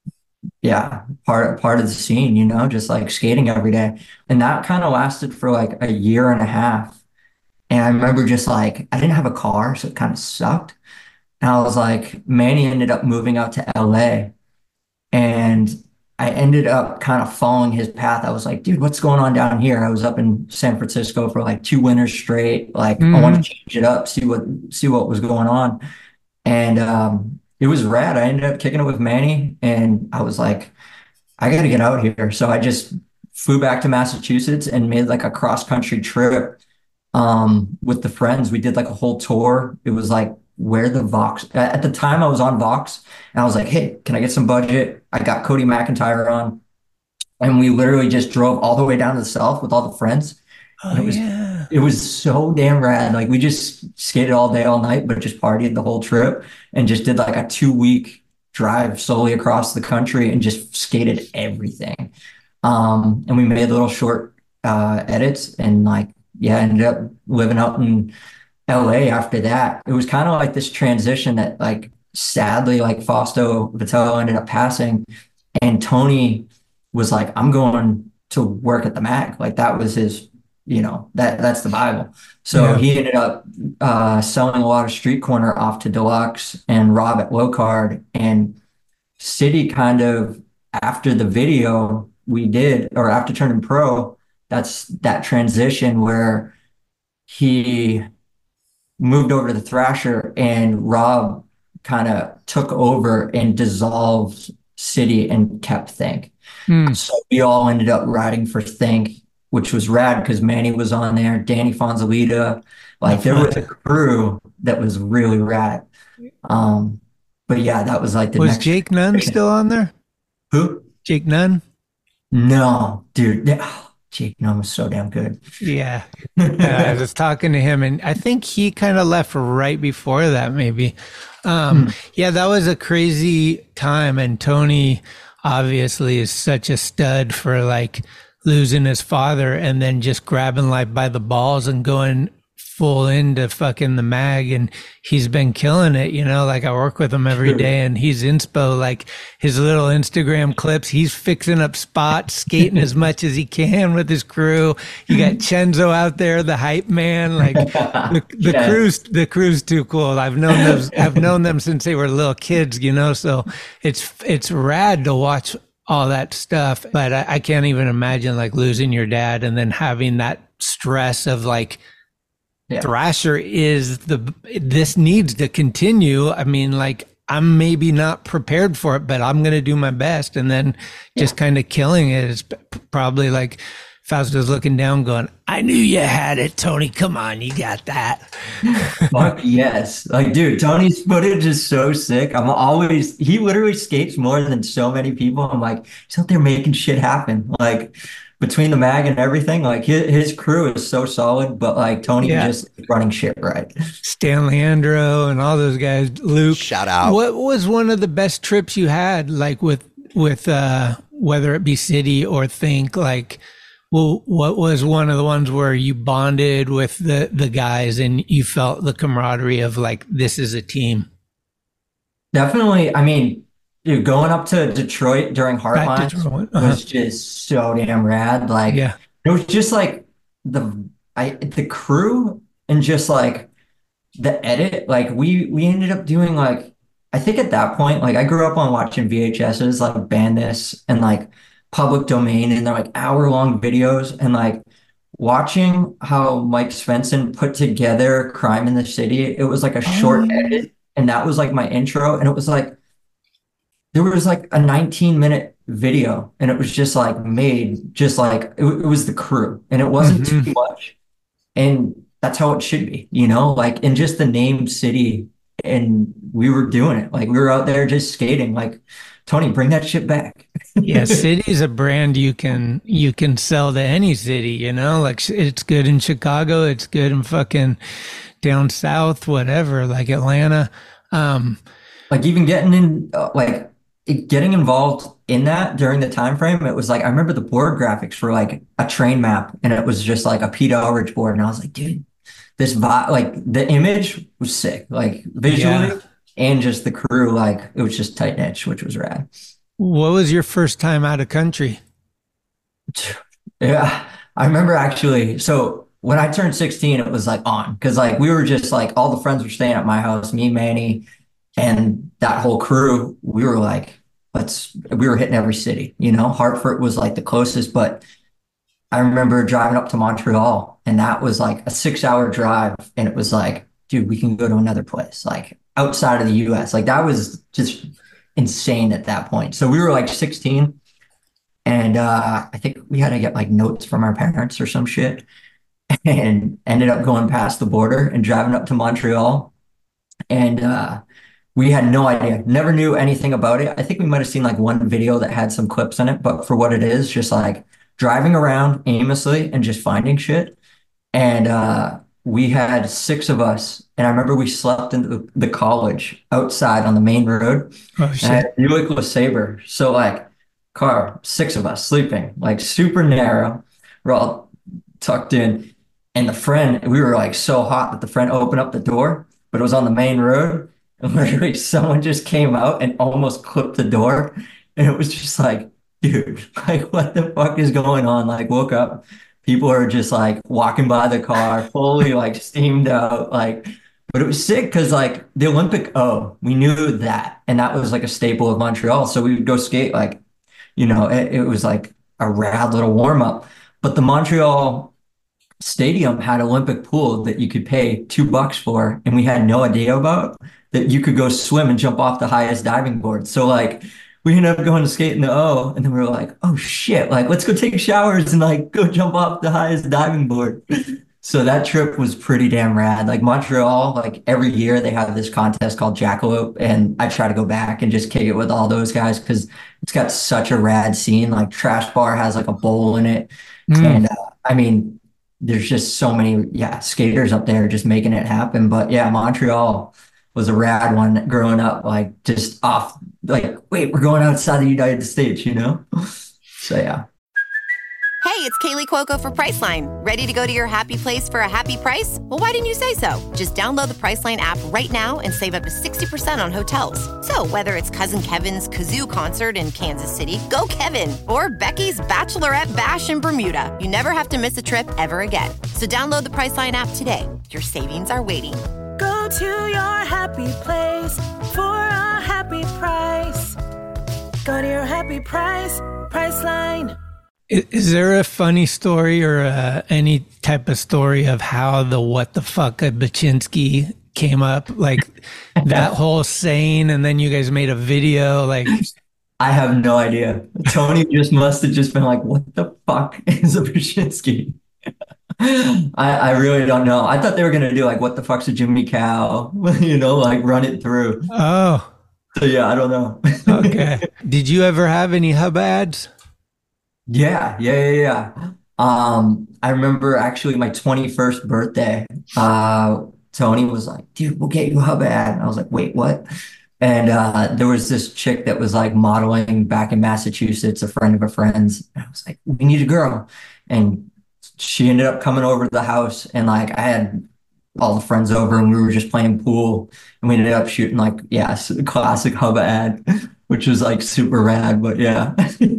yeah, part, part of the scene, you know, just like skating every day. And that kind of lasted for like a year and a half. And I remember just like, I didn't have a car, so it kind of sucked. And I was like, Manny ended up moving out to L A, and I ended up kind of following his path. I was like, dude, what's going on down here? I was up in San Francisco for like two winters straight. Like, mm-hmm. I want to change it up, see what, see what was going on. And um, it was rad. I ended up kicking it with Manny, and I was like, I got to get out here. So I just flew back to Massachusetts and made like a cross country trip um, with the friends. We did like a whole tour. It was like, where the Vox at the time I was on Vox, and I was like, hey, can I get some budget? I got Cody McIntyre on, and we literally just drove all the way down to the south with all the friends. Oh, it was yeah. It was so damn rad. Like we just skated all day, all night, but just partied the whole trip and just did like a two week drive solely across the country and just skated everything. Um, and we made little short uh, edits, and like, yeah, ended up living out in L A after that. It was kind of like this transition that like sadly like Fausto Vitello ended up passing, and Tony was like, I'm going to work at the Mac. Like that was his, you know, that that's the Bible. So yeah. He ended up uh, selling a lot of Street Corner off to Deluxe and Rob at Low Card, and City kind of after the video we did, or after turning pro, that's that transition where he moved over to the Thrasher, and Rob kind of took over and dissolved City and kept Think. Mm. So we all ended up riding for Think, which was rad because Manny was on there, Danny Fonzalita, like there was a crew that was really rad. Um, but yeah, that was like the was next Jake Nunn still on there? Who? Jake Nunn? No, dude. Oh, Jake Nunn was so damn good. Yeah. uh, I was talking to him, and I think he kind of left right before that, maybe. Um, hmm. Yeah, that was a crazy time. And Tony obviously is such a stud for like losing his father and then just grabbing life by the balls and going full into fucking the mag, and he's been killing it, you know, like I work with him every day and he's inspo, like his little Instagram clips, he's fixing up spots, skating as much as he can with his crew. You got Chenzo out there, the hype man, like the, the yeah. crew's the crew's too cool. I've known them I've known them since they were little kids, you know, so it's it's rad to watch all that stuff. But I, I can't even imagine like losing your dad and then having that stress of like, yeah. Thrasher is the, this needs to continue. I mean, like, I'm maybe not prepared for it, but I'm going to do my best. And then just yeah. kind of killing it is probably like Fausto's looking down going, I knew you had it, Tony. Come on, you got that. Fuck yes. Like, dude, Tony's footage is so sick. I'm always, he literally skates more than so many people. I'm like, he's out there making shit happen. Like, between the mag and everything, like his, his crew is so solid, but like Tony yeah. just running shit right. Stan Leandro and all those guys, Luke. Shout out. What was one of the best trips you had, like with, with uh, whether it be City or Think, like, well, what was one of the ones where you bonded with the, the guys and you felt the camaraderie of like, this is a team? Definitely. I mean, dude, going up to Detroit during Heartline uh-huh. was just so damn rad. Like, yeah. it was just like the I the crew and just like the edit. Like we we ended up doing like, I think at that point, like I grew up on watching V H S's like Bandness and like Public Domain, and they're like hour long videos, and like watching how Mike Svensson put together Crime in the City. It was like a short oh. edit, and that was like my intro, and it was like. There was like a nineteen minute video and it was just like made just like it, it was the crew, and it wasn't mm-hmm. too much, and that's how it should be, you know, like in just the name City, and we were doing it. Like we were out there just skating. Like, Tony, bring that shit back. Yeah, City's a brand you can you can sell to any city, you know, like it's good in Chicago, it's good in fucking down south, whatever, like Atlanta. Um, like even getting in uh, like getting involved in that during the time frame, it was like I remember the board graphics for like a train map, and it was just like a Pete Elridge board, and I was like, dude, this vibe, like the image was sick, like visually, yeah. and just the crew, like it was just tight knit, which was rad. What was your first time out of country? Yeah, I remember actually. So when I turned sixteen, it was like on, because like we were just like all the friends were staying at my house, me, Manny, and that whole crew. We were like, let's. We were hitting every city, you know. Hartford was like the closest, but I remember driving up to Montreal, and that was like a six-hour drive, and it was like, dude, we can go to another place, like outside of the U S. Like that was just insane at that point. So we were like sixteen, and uh, I think we had to get like notes from our parents or some shit, and ended up going past the border and driving up to Montreal, and uh, we had no idea, never knew anything about it. I think we might have seen like one video that had some clips in it, but for what it is, just like driving around aimlessly and just finding shit. And uh, we had six of us, and I remember we slept in the, the college outside on the main road. Oh, shit. And I had a Buick LeSabre. So like car, six of us sleeping, like super narrow. We're all tucked in. And the friend, we were like so hot that the friend opened up the door, but it was on the main road. And literally someone just came out and almost clipped the door. And it was just like, dude, like what the fuck is going on? Like woke up, people are just like walking by the car, fully like steamed out. Like, but it was sick because like the Olympic O, we knew that. And that was like a staple of Montreal. So we would go skate, like, you know, it, it was like a rad little warm up. But the Montreal stadium had Olympic pool that you could pay two bucks for. And we had no idea about that you could go swim and jump off the highest diving board. So like, we ended up going to skate in the O, and then we were like, oh shit, like let's go take showers and like go jump off the highest diving board. So that trip was pretty damn rad. Like Montreal, like every year they have this contest called Jackalope, and I try to go back and just kick it with all those guys because it's got such a rad scene. Like Trash Bar has like a bowl in it. Mm. And uh, I mean, there's just so many, yeah, skaters up there just making it happen. But yeah, Montreal was a rad one growing up, like just off, like, wait, we're going outside the United States, you know? So, yeah. Hey, Hey, it's Kaylee Cuoco for Priceline. Ready to go to your happy place for a happy price? Well, why didn't you say so? Just download the Priceline app right now and save up to sixty percent on hotels. So whether it's Cousin Kevin's Kazoo Concert in Kansas City, go Kevin, or Becky's Bachelorette Bash in Bermuda, you never have to miss a trip ever again. So download the Priceline app today. Your savings are waiting. Go to your happy place for a happy price. Go to your happy price, Priceline. Is there a funny story or uh, any type of story of how the what the fuck of Baczynski came up? Like that whole saying, and then you guys made a video like... I have no idea. Tony just must have just been like, what the fuck is a Baczynski? I, I really don't know. I thought they were going to do like, what the fuck's a Jimmy Cow? You know, like run it through. Oh. So yeah, I don't know. Okay. Did you ever have any hub ads? Yeah, yeah, yeah, yeah. Um, I remember actually my twenty-first birthday, uh, Tony was like, dude, we'll get you a hub ad. And I was like, wait, what? And uh, there was this chick that was like modeling back in Massachusetts, a friend of a friend's. And I was like, we need a girl. And she ended up coming over to the house, and like I had all the friends over and we were just playing pool, and we ended up shooting like, yeah, classic hub ad, which was like super rad, but yeah.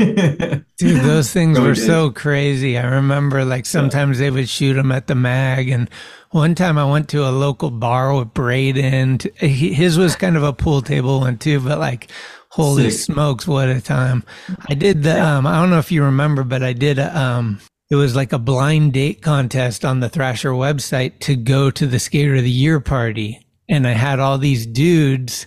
Dude, those things were so crazy. I remember like sometimes they would shoot them at the mag, and one time I went to a local bar with Braden. He, his was kind of a pool table one too, but like, holy Sick. smokes, what a time. I did the, um, I don't know if you remember, but I did, a, um, it was like a blind date contest on the Thrasher website to go to the Skater of the Year party. And I had all these dudes,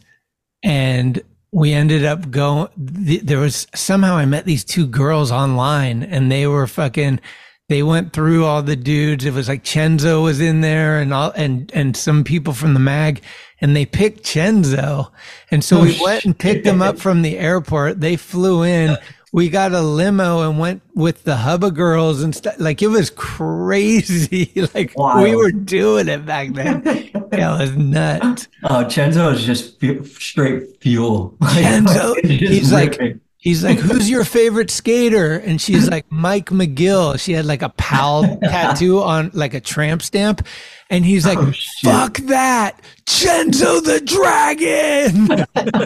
and we ended up going, there was somehow I met these two girls online, and they were fucking, they went through all the dudes. It was like Chenzo was in there, and all, and, and some people from the mag, and they picked Chenzo. And so oh, we went and picked them up from the airport. They flew in. We got a limo and went with the Hubba girls and stuff. Like, it was crazy. Like, wow. We were doing it back then. Yeah, it was nuts. Oh, Chenzo is just fu- straight fuel. Chenzo, he's like, he's like, who's your favorite skater? And she's like, Mike McGill. She had like a pal tattoo on like a tramp stamp. And he's like, oh, fuck that. Chenzo the Dragon.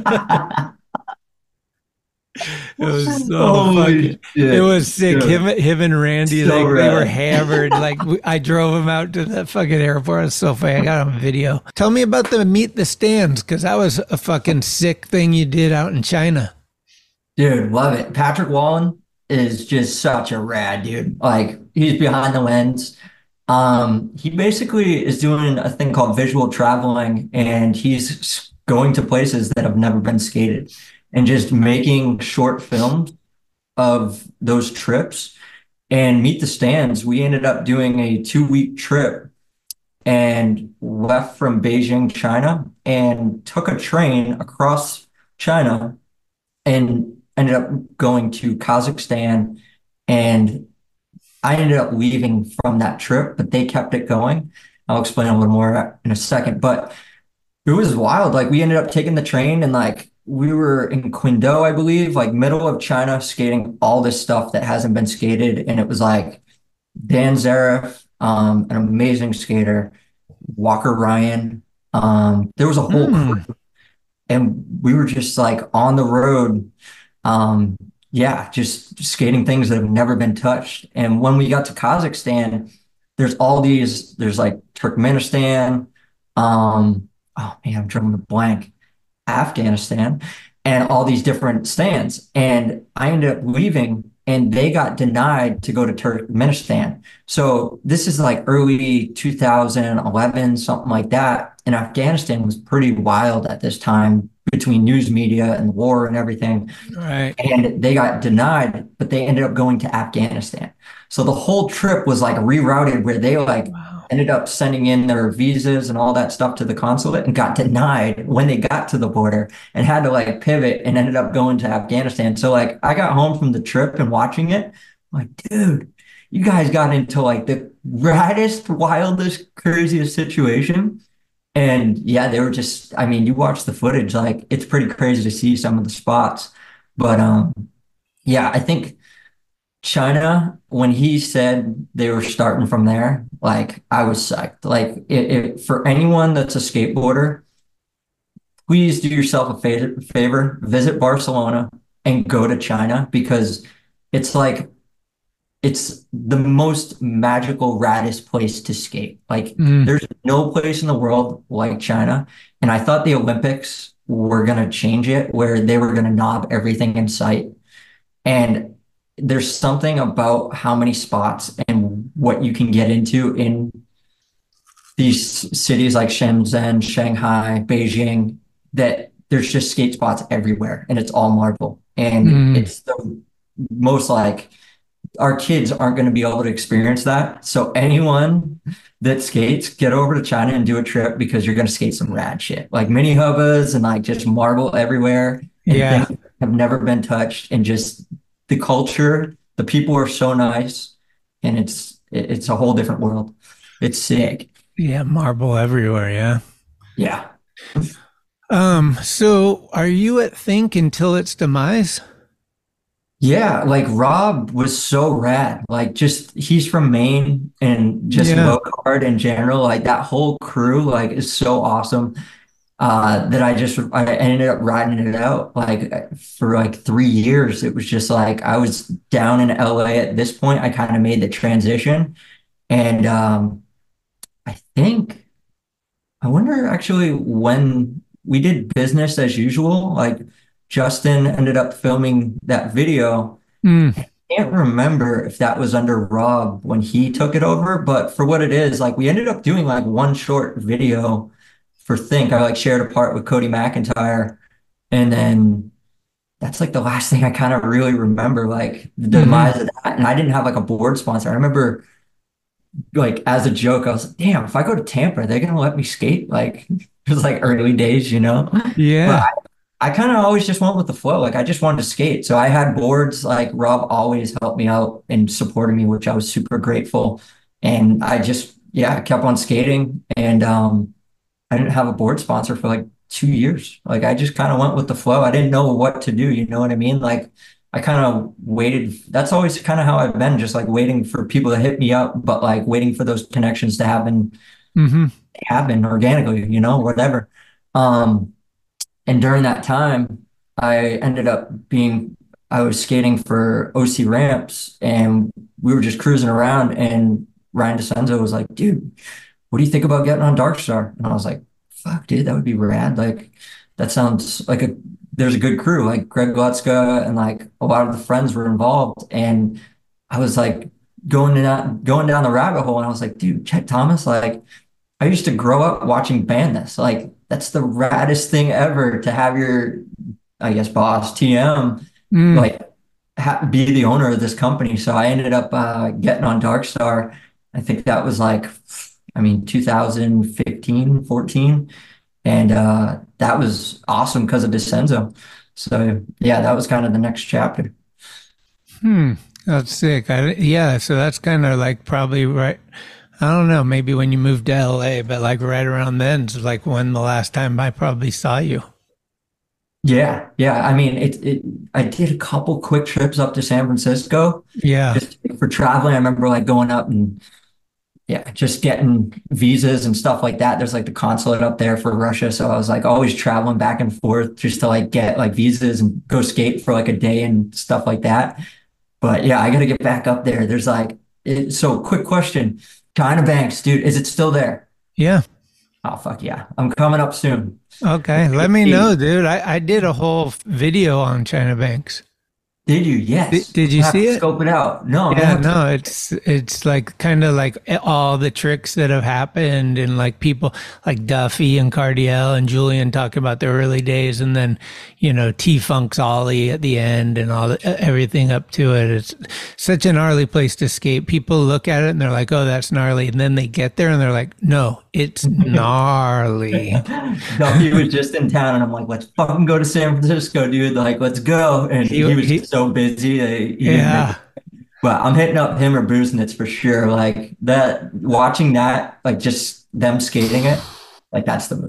It was so fucking, it was sick. Him, him and Randy, so like rad. They were hammered. Like we, I drove him out to the fucking airport. It was so funny. I got on video. Tell me about the Meet the Stands, because that was a fucking sick thing you did out in China. Dude, love it. Patrick Wallen is just such a rad dude. Like, he's behind the lens. Um, he basically is doing a thing called visual traveling, and he's going to places that have never been skated, and just making short films of those trips. And Meet the Stands, we ended up doing a two-week trip and left from Beijing, China, and took a train across China and ended up going to Kazakhstan. And I ended up leaving from that trip, but they kept it going. I'll explain a little more in a second. But it was wild. Like, we ended up taking the train, and like, we were in Qingdao, I believe, like middle of China, skating all this stuff that hasn't been skated. And it was like Dan Zareff, um, an amazing skater, Walker Ryan. Um, there was a whole mm. crew, and we were just like on the road. Um, yeah, just skating things that have never been touched. And when we got to Kazakhstan, there's all these, there's like Turkmenistan. Um, oh man, I'm drawing a blank. Afghanistan, and all these different stands. And I ended up leaving, and they got denied to go to Turkmenistan. So this is like early two thousand eleven, something like that. And Afghanistan was pretty wild at this time, between news media and war and everything. Right. And they got denied, but they ended up going to Afghanistan. So the whole trip was like rerouted, where they like wow. ended up sending in their visas and all that stuff to the consulate, and got denied when they got to the border, and had to like pivot and ended up going to Afghanistan. So like, I got home from the trip and watching it, I'm like, dude, you guys got into like the raddest, wildest, craziest situation. And yeah, they were just, I mean, you watch the footage, like, it's pretty crazy to see some of the spots. But um, yeah, I think China, when he said they were starting from there, like I was psyched. Like it, it for anyone that's a skateboarder, please do yourself a favor, favor, visit Barcelona and go to China because it's like it's the most magical, raddest place to skate. Like Mm. there's no place in the world like China. And I thought the Olympics were gonna change it where they were gonna knob everything in sight. And there's something about how many spots and what you can get into in these cities like Shenzhen, Shanghai, Beijing, that there's just skate spots everywhere and it's all marble. And Mm. it's the most like our kids aren't going to be able to experience that. So anyone that skates, get over to China and do a trip because you're going to skate some rad shit like mini hubbas and like just marble everywhere. And Yeah. things have never been touched and just the culture, the people are so nice and it's, it's a whole different world. It's sick. Yeah, marble everywhere. Yeah. Yeah. Um. So, are you at Think until its demise? Yeah, like Rob was so rad. Like just he's from Maine and just Yeah. low card in general. Like that whole crew like is so awesome. Uh, that I just I ended up riding it out like for like three years. It was just like I was down in L A at this point. I kind of made the transition, and um, I think I wonder actually when we did Business as Usual. Like Justin ended up filming that video. Mm. I can't remember if that was under Rob when he took it over, but for what it is, like we ended up doing like one short video for Think. I like shared a part with Cody McIntyre, and then that's like the last thing I kind of really remember, like the demise Mhm. of that. And I didn't have like a board sponsor. I remember like as a joke, I was like, damn, if I go to Tampa, are they gonna let me skate? Like it was like early days, you know? Yeah. But I, I kind of always just went with the flow. Like I just wanted to skate. So I had boards, like Rob always helped me out and supported me, which I was super grateful. And I just, yeah, I kept on skating and um I didn't have a board sponsor for like two years. Like I just kind of went with the flow. I didn't know what to do. You know what I mean? Like I kind of waited. That's always kind of how I've been, just like waiting for people to hit me up, but like waiting for those connections to happen, Mm-hmm. happen organically, you know, whatever. Um, and during that time, I ended up being, I was skating for O C Ramps and we were just cruising around and Ryan DeCenzo was like, dude, what do you think about getting on Darkstar? And I was like, fuck, dude, that would be rad. Like, that sounds like a, there's a good crew, like Greg Glutzka and like a lot of the friends were involved. And I was like going down, going down the rabbit hole. And I was like, dude, Chet Thomas, like I used to grow up watching Bandless. Like that's the raddest thing ever to have your, I guess, boss T M, Mm. like ha- be the owner of this company. So I ended up uh, getting on Darkstar. I think that was like, I mean, two thousand fifteen, fourteen. And uh, that was awesome because of DeCenzo. So yeah, that was kind of the next chapter. Hmm. That's sick. I, yeah. So that's kind of like probably right. I don't know. Maybe when you moved to L A, but like right around then is like when the last time I probably saw you. Yeah, yeah. I mean, it, it. I did a couple quick trips up to San Francisco. Yeah. Just for traveling. I remember like going up and yeah, just getting visas and stuff like that. There's like the consulate up there for Russia. So I was like always traveling back and forth just to like get like visas and go skate for like a day and stuff like that. But yeah, I got to get back up there. There's like, it, so quick question. China Banks, dude, is it still there? Yeah. Oh, fuck yeah. I'm coming up soon. Okay. Let me know, dude. I, I did a whole video on China Banks. Did you? Yes. Did, did you I'll have see to it? Scope it out. No. I'm Yeah, gonna have to- no, it's it's like kind of like all the tricks that have happened and like people like Duffy and Cardiel and Julian talking about their early days and then, you know, T-Funk's Ollie at the end and all the, everything up to it. It's such a gnarly place to skate. People look at it and they're like, oh, that's gnarly. And then they get there and they're like, no, it's gnarly. Duffy was just in town and I'm like, let's fucking go to San Francisco, dude. Like, let's go. And he, He- was he- so busy. That he didn't Yeah. make it. But I'm hitting up him or Booznitz for sure. Like that, watching that, like just them skating it, like that's the move.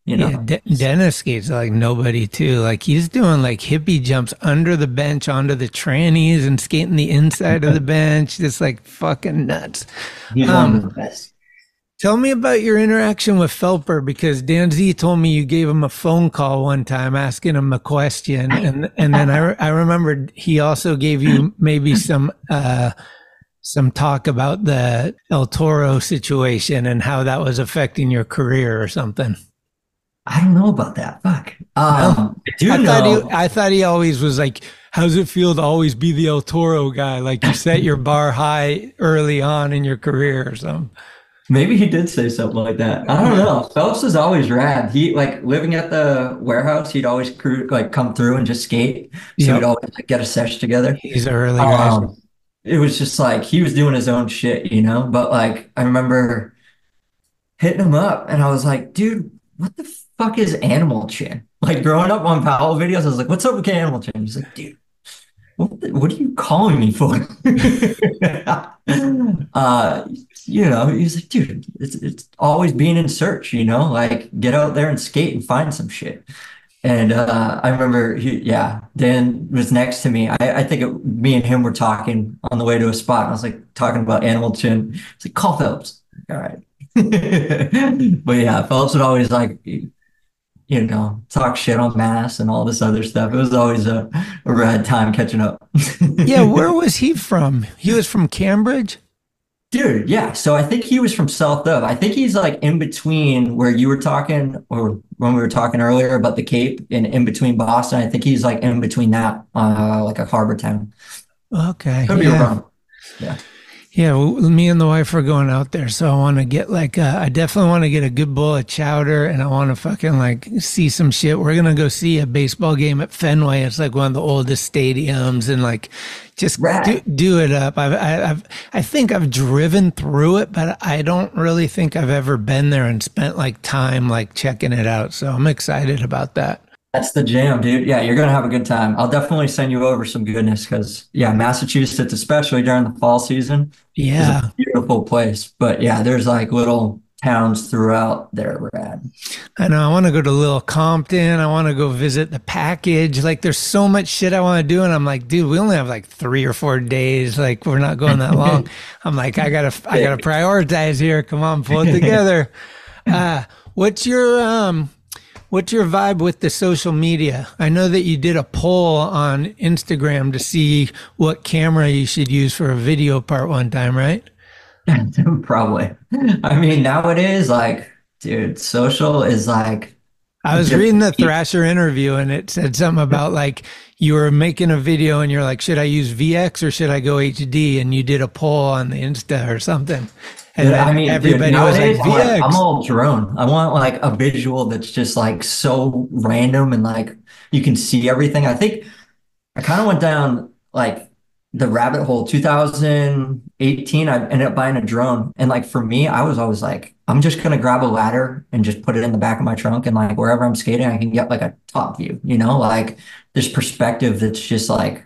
you know. Yeah, De- Dennis skates like nobody too. Like he's doing like hippie jumps under the bench onto the trannies and skating the inside of the bench. Just like fucking nuts. He's um, one of the best. Tell me about your interaction with Felper, because Dan Z told me you gave him a phone call one time asking him a question, and and then I re- I remembered he also gave you maybe some uh some talk about the El Toro situation and how that was affecting your career or something. I don't know about that. Fuck. Um, I, do I know. thought he, I thought he always was like, how's it feel to always be the El Toro guy? Like you set your bar high early on in your career or something. Maybe he did say something like that. I don't know. Phelps is always rad. He like living at the warehouse. He'd always crew, like come through and just skate. So yep. we'd always like, get a sesh together. He's an early guy. Um, it was just like he was doing his own shit, you know. But like I remember hitting him up, and I was like, dude, what the fuck is Animal Chin? Like growing up on Powell videos, I was like, what's up with Animal Chin? He's like, dude, what the, what are you calling me for? uh, you know, he's like, dude, it's it's always being in search, you know, like get out there and skate and find some shit. And uh, I remember, he, yeah, Dan was next to me. I, I think it, me and him were talking on the way to a spot. And I was like talking about Animal Chin. It's like, call Phelps. All right. But yeah, Phelps would always like, you know, talk shit on Mass and all this other stuff. It was always a, a rad time catching up. Yeah, where was he from? He was from Cambridge? Dude, yeah. So I think he was from South Dove. I think he's like in between where you were talking, or when we were talking earlier about the Cape, and in between Boston. I think he's like in between that, uh, like a harbor town. Okay. Could be yeah. wrong. Yeah. Yeah, well, me and the wife are going out there, so I want to get like, a, I definitely want to get a good bowl of chowder, and I want to fucking like see some shit. We're gonna go see a baseball game at Fenway. It's like one of the oldest stadiums, and like just do, do it up. I've, I, I've, I think I've driven through it, but I don't really think I've ever been there and spent like time like checking it out. So I'm excited about that. That's the jam, dude. Yeah, you're going to have a good time. I'll definitely send you over some goodness because, yeah, Massachusetts, especially during the fall season, yeah, is a beautiful place. But, yeah, there's like little towns throughout there, rad. I know. I want to go to Little Compton. I want to go visit the Package. Like, there's so much shit I want to do. And I'm like, dude, we only have like three or four days. Like, we're not going that long. I'm like, I got to I got to prioritize here. Come on, pull it together. Uh, what's your... um? What's your vibe with the social media? I know that you did a poll on Instagram to see what camera you should use for a video part one time, right? Probably. I mean, nowadays, like, dude, social is like... I was reading the Thrasher interview, and it said something about like you were making a video and you're like, should I use V X or should I go H D? And you did a poll on the Insta or something. And yeah, I mean, everybody dude, was like, I'm, V X. I'm all drone. I want like a visual that's just like so random and like you can see everything. I think I kind of went down like the rabbit hole. two thousand eighteen, I ended up buying a drone. And like for me, I was always like, I'm just going to grab a ladder and just put it in the back of my trunk. And like wherever I'm skating, I can get like a top view, you know, like this perspective that's just like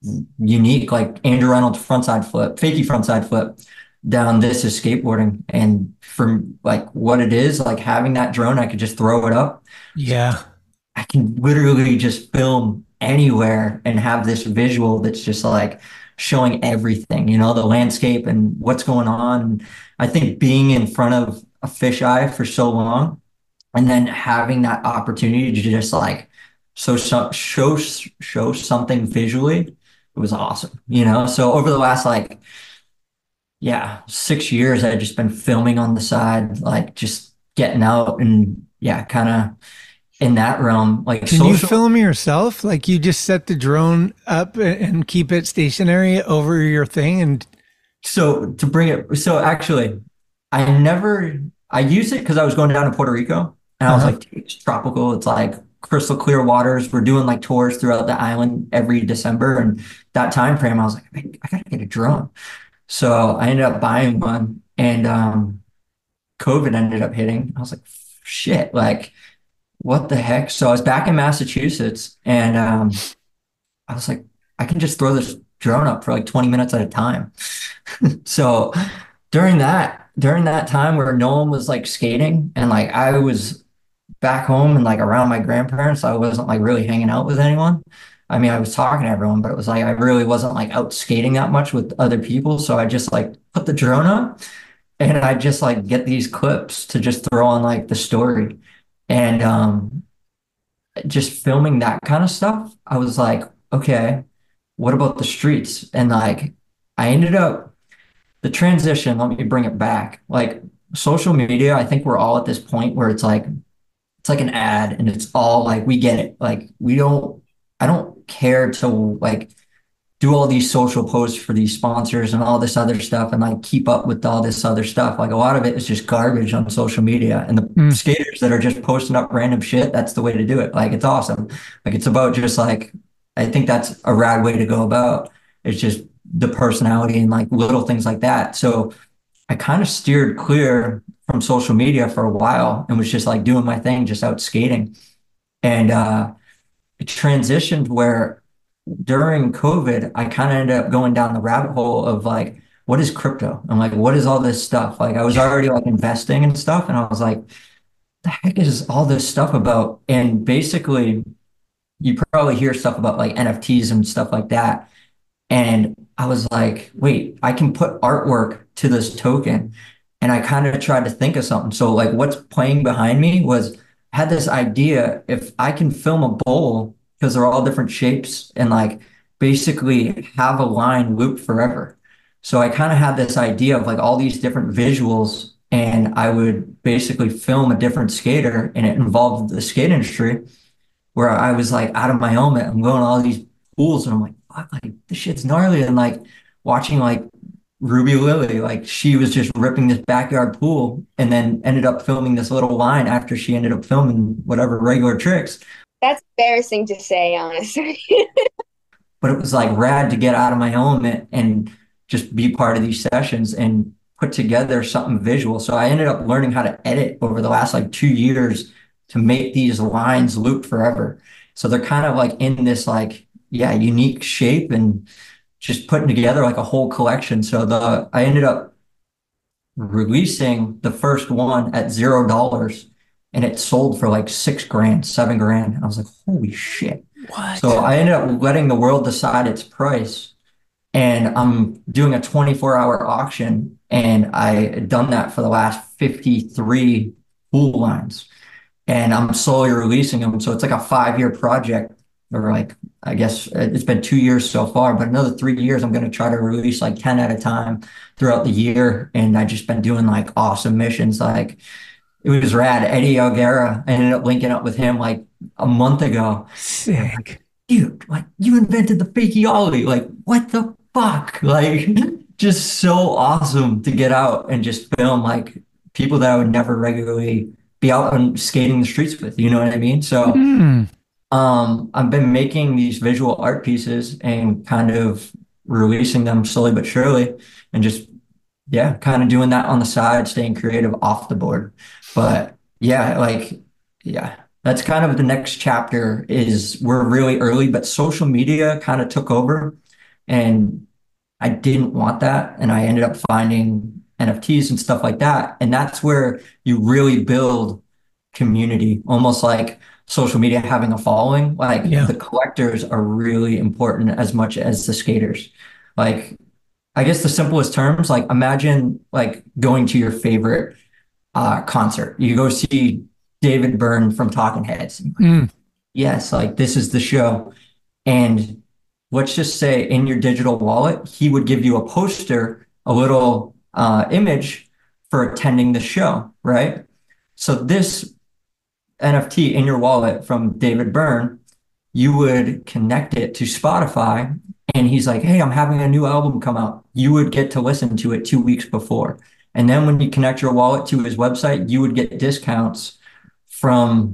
unique, like Andrew Reynolds frontside flip, fakie frontside flip. Down This Is Skateboarding, and from like what it is, like having that drone, I could just throw it up. Yeah, I can literally just film anywhere and have this visual that's just like showing everything, you know, the landscape and what's going on. I think being in front of a fisheye for so long, and then having that opportunity to just like so, so show show something visually, it was awesome, you know. So over the last like yeah, six years, I've just been filming on the side, like just getting out and yeah, kind of in that realm. Like, can social- you film yourself? Like you just set the drone up and keep it stationary over your thing? And so to bring it, so actually, I never, I used it because I was going down to Puerto Rico and I was uh-huh. like, it's tropical. It's like crystal clear waters. We're doing like tours throughout the island every December. And that time frame, I was like, I gotta get a drone. So I ended up buying one, and um, COVID ended up hitting. I was like, shit, like, what the heck? So I was back in Massachusetts, and um, I was like, I can just throw this drone up for like twenty minutes at a time. So during that, during that time where no one was like skating, and like I was back home and like around my grandparents, I wasn't like really hanging out with anyone. I mean, I was talking to everyone, but it was like I really wasn't like out skating that much with other people. So I just like put the drone up and I just like get these clips to just throw on like the story. And um just filming that kind of stuff, I was like, okay, what about the streets? And like I ended up the transition, let me bring it back. Like social media, I think we're all at this point where it's like it's like an ad and it's all like we get it. Like we don't I don't care to like do all these social posts for these sponsors and all this other stuff and like keep up with all this other stuff. Like a lot of it is just garbage on social media. And the mm. skaters that are just posting up random shit, that's the way to do it. Like it's awesome. Like it's about just like I think that's a rad way to go about. It's just the personality and like little things like that. So I kind of steered clear from social media for a while and was just like doing my thing, just out skating. And uh, it transitioned where during COVID, I kind of ended up going down the rabbit hole of like, what is crypto? I'm like, what is all this stuff? Like I was already like investing and stuff. And I was like, the heck is all this stuff about? And basically, you probably hear stuff about like N F Ts and stuff like that. And I was like, wait, I can put artwork to this token. And I kind of tried to think of something. So like what's playing behind me was I had this idea, if I can film a bowl, because they're all different shapes, and like basically have a line loop forever. So I kind of had this idea of like all these different visuals, and I would basically film a different skater, and it involved the skate industry, where I was like out of my element. I'm going to all these pools, and I'm like, fuck, like this shit's gnarly. And like watching like Ruby Lily, like she was just ripping this backyard pool, and then ended up filming this little line after she ended up filming whatever regular tricks. That's embarrassing to say, honestly. But it was like rad to get out of my element and just be part of these sessions and put together something visual. So I ended up learning how to edit over the last like two years to make these lines loop forever. So they're kind of like in this like, yeah, unique shape and just putting together like a whole collection. So the I ended up releasing the first one at zero dollars. And it sold for like six grand, seven grand. And I was like, holy shit. What? So I ended up letting the world decide its price. And I'm doing a twenty-four hour auction. And I had done that for the last fifty-three pool lines. And I'm slowly releasing them. So it's like a five year project. Or like, I guess it's been two years so far, but another three years, I'm going to try to release like ten at a time throughout the year. And I just been doing like awesome missions. Like, it was rad. Eddie Alguera, I ended up linking up with him like a month ago. Sick. Like, dude, like you invented the fakie ollie. Like, what the fuck? Like, just so awesome to get out and just film like people that I would never regularly be out and skating the streets with. You know what I mean? So mm. um, I've been making these visual art pieces and kind of releasing them slowly but surely, and just yeah, kind of doing that on the side, staying creative off the board. But yeah, like, yeah, that's kind of the next chapter. Is we're really early, but social media kind of took over, and I didn't want that. And I ended up finding N F Ts and stuff like that. And that's where you really build community, almost like social media having a following. Like yeah. The collectors are really important as much as the skaters. Like, I guess the simplest terms, like imagine like going to your favorite uh, concert. You go see David Byrne from Talking Heads. Mm. Yes, like this is the show. And let's just say in your digital wallet, he would give you a poster, a little uh, image for attending the show, right? So this N F T in your wallet from David Byrne, you would connect it to Spotify. And he's like, hey, I'm having a new album come out. You would get to listen to it two weeks before. And then when you connect your wallet to his website, you would get discounts from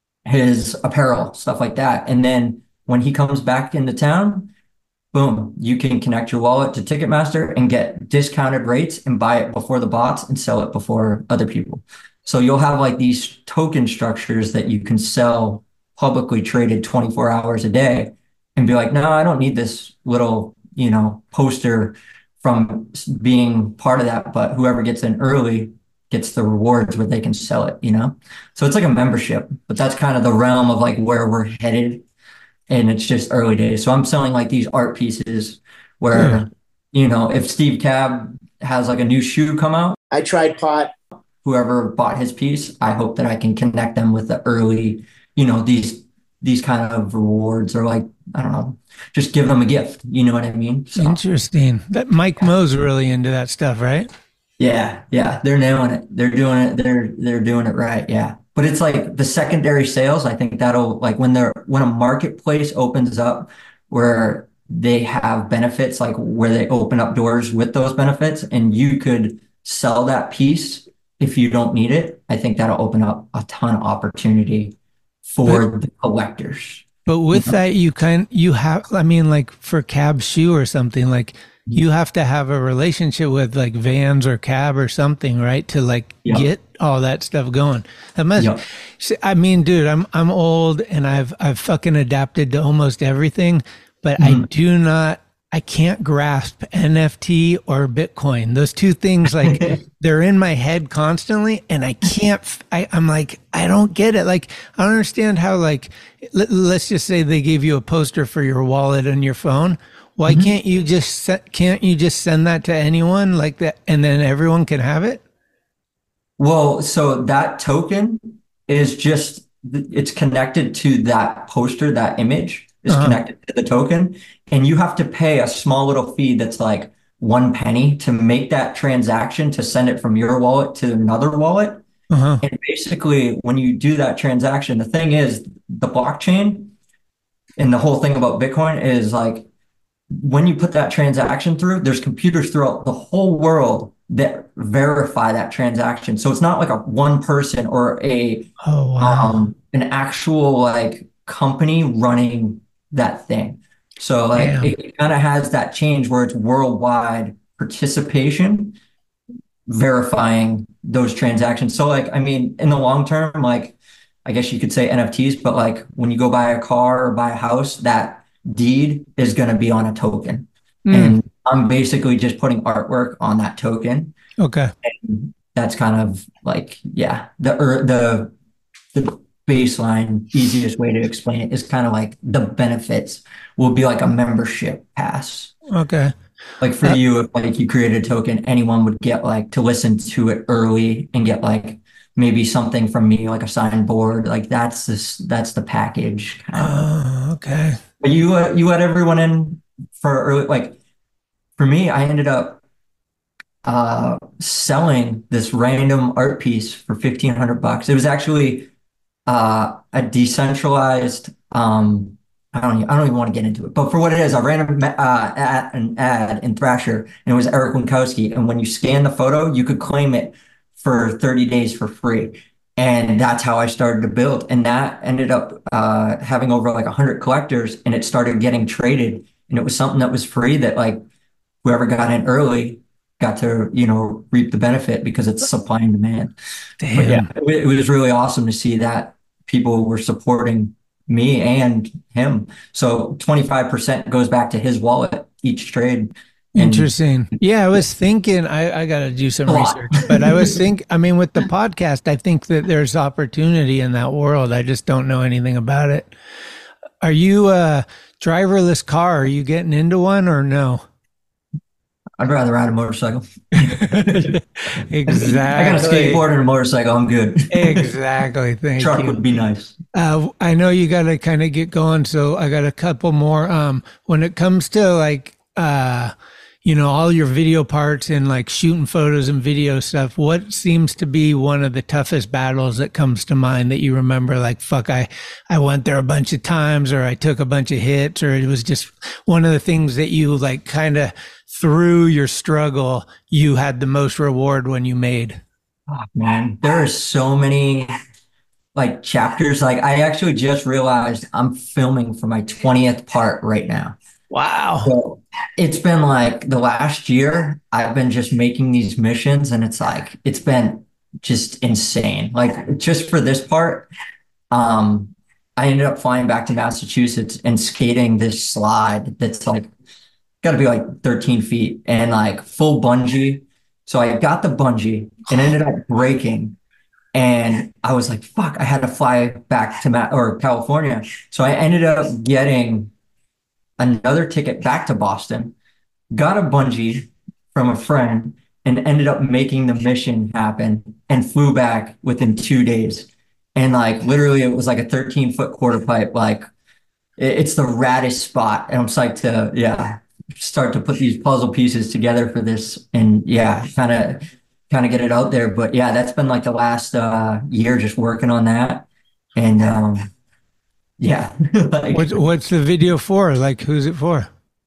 his apparel, stuff like that. And then when he comes back into town, boom, you can connect your wallet to Ticketmaster and get discounted rates and buy it before the bots and sell it before other people. So you'll have like these token structures that you can sell publicly traded twenty-four hours a day. And be like, no, I don't need this little, you know, poster from being part of that. But whoever gets in early gets the rewards where they can sell it, you know? So it's like a membership, but that's kind of the realm of like where we're headed. And it's just early days. So I'm selling like these art pieces where, Yeah. you know, if Steve Cab has like a new shoe come out, I tried pot. whoever bought his piece, I hope that I can connect them with the early, you know, these these kind of rewards, or like, I don't know, just give them a gift. You know what I mean? So, Interesting. That Mike Mo's really into that stuff, right? yeah, yeah, they're nailing it. They're doing it. They're they're doing it right. Yeah. But it's like the secondary sales. I think that'll like when they're when a marketplace opens up where they have benefits, like where they open up doors with those benefits, and you could sell that piece if you don't need it. I think that'll open up a ton of opportunity for But- the collectors. But with You know? that, you kind you have. I mean, like for Cab shoe or something, like you have to have a relationship with like Vans or Cab or something, right? To like Yeah. get all that stuff going. That must. Yeah. See, I mean, dude, I'm I'm old and I've I've fucking adapted to almost everything, but I Mhm. do not. I can't grasp N F T or Bitcoin. Those two things, like they're in my head constantly, and I can't. f- I, am like, I don't get it. Like, I don't understand how. Like, let, let's just say they gave you a poster for your wallet and your phone. Why Mhm. can't you just se- can't you just send that to anyone like that, and then everyone can have it? Well, so that token is just it's connected to that poster, that image is Uh-huh. connected to the token, and you have to pay a small little fee that's like one penny to make that transaction to send it from your wallet to another wallet. Uh-huh. And basically, when you do that transaction, the thing is the blockchain and the whole thing about Bitcoin is like when you put that transaction through, there's computers throughout the whole world that verify that transaction. So it's not like a one person or a Oh wow. um an actual like company running that thing. So like Damn. it kind of has that change where it's worldwide participation verifying those transactions. So like, I mean, in the long term, like I guess you could say N F Ts, but like when you go buy a car or buy a house, that deed is going to be on a token. Mm. And I'm basically just putting artwork on that token. Okay. And that's kind of like, yeah, the er, the the baseline, easiest way to explain it is kind of like the benefits will be like a membership pass. Okay. Like for Uh, you, if like you created a token, anyone would get like to listen to it early and get like maybe something from me, like a signed board. Like that's this, that's the package. Kind of. Oh, okay. But you, uh, you let everyone in for early, like for me, I ended up uh, selling this random art piece for fifteen hundred bucks. It was actually uh, a decentralized, um, I don't even, I don't even want to get into it, but for what it is, I ran a, uh, ad, an ad in Thrasher, and it was Eric Winkowski. And when you scan the photo, you could claim it for thirty days for free. And that's how I started to build. And that ended up uh, having over like one hundred collectors, and it started getting traded. And it was something that was free that like whoever got in early got to, you know, reap the benefit because it's supply and demand. Damn. But yeah, it, it was really awesome to see that people were supporting me and him. So twenty-five percent goes back to his wallet each trade. And Interesting. Yeah, I was thinking I, I got to do some A lot. research, but I was think I mean with the podcast, I think that there's opportunity in that world. I just don't know anything about it. Are you a driverless car? Are you getting into one or no? I'd rather ride a motorcycle. Exactly. I got a skateboard and a motorcycle. I'm good. Exactly. Thank Truck you. would be nice. Uh, I know you got to kind of get going, so I got a couple more. Um, when it comes to like, uh, you know, all your video parts and like shooting photos and video stuff, what seems to be one of the toughest battles that comes to mind that you remember? Like, fuck, I, I went there a bunch of times, or I took a bunch of hits, or it was just one of the things that you like kind of through your struggle, you had the most reward when you made. Oh, man, there are so many like chapters. Like I actually just realized I'm filming for my twentieth part right now. Wow. So it's been like the last year I've been just making these missions, and it's like it's been just insane. Like just for this part, um, I ended up flying back to Massachusetts and skating this slide that's like got to be like thirteen feet and like full bungee. So I got the bungee and ended up breaking. And I was like, fuck, I had to fly back to Ma- or California. So I ended up getting another ticket back to Boston, got a bungee from a friend, and ended up making the mission happen and flew back within two days. And like literally it was like a thirteen foot quarter pipe. Like it, it's the raddest spot. And I'm psyched to, yeah, start to put these puzzle pieces together for this and yeah, kind of kind of get it out there. But yeah, that's been like the last uh, year just working on that. And um, yeah. like, what's, what's the video for? Like, who's it for?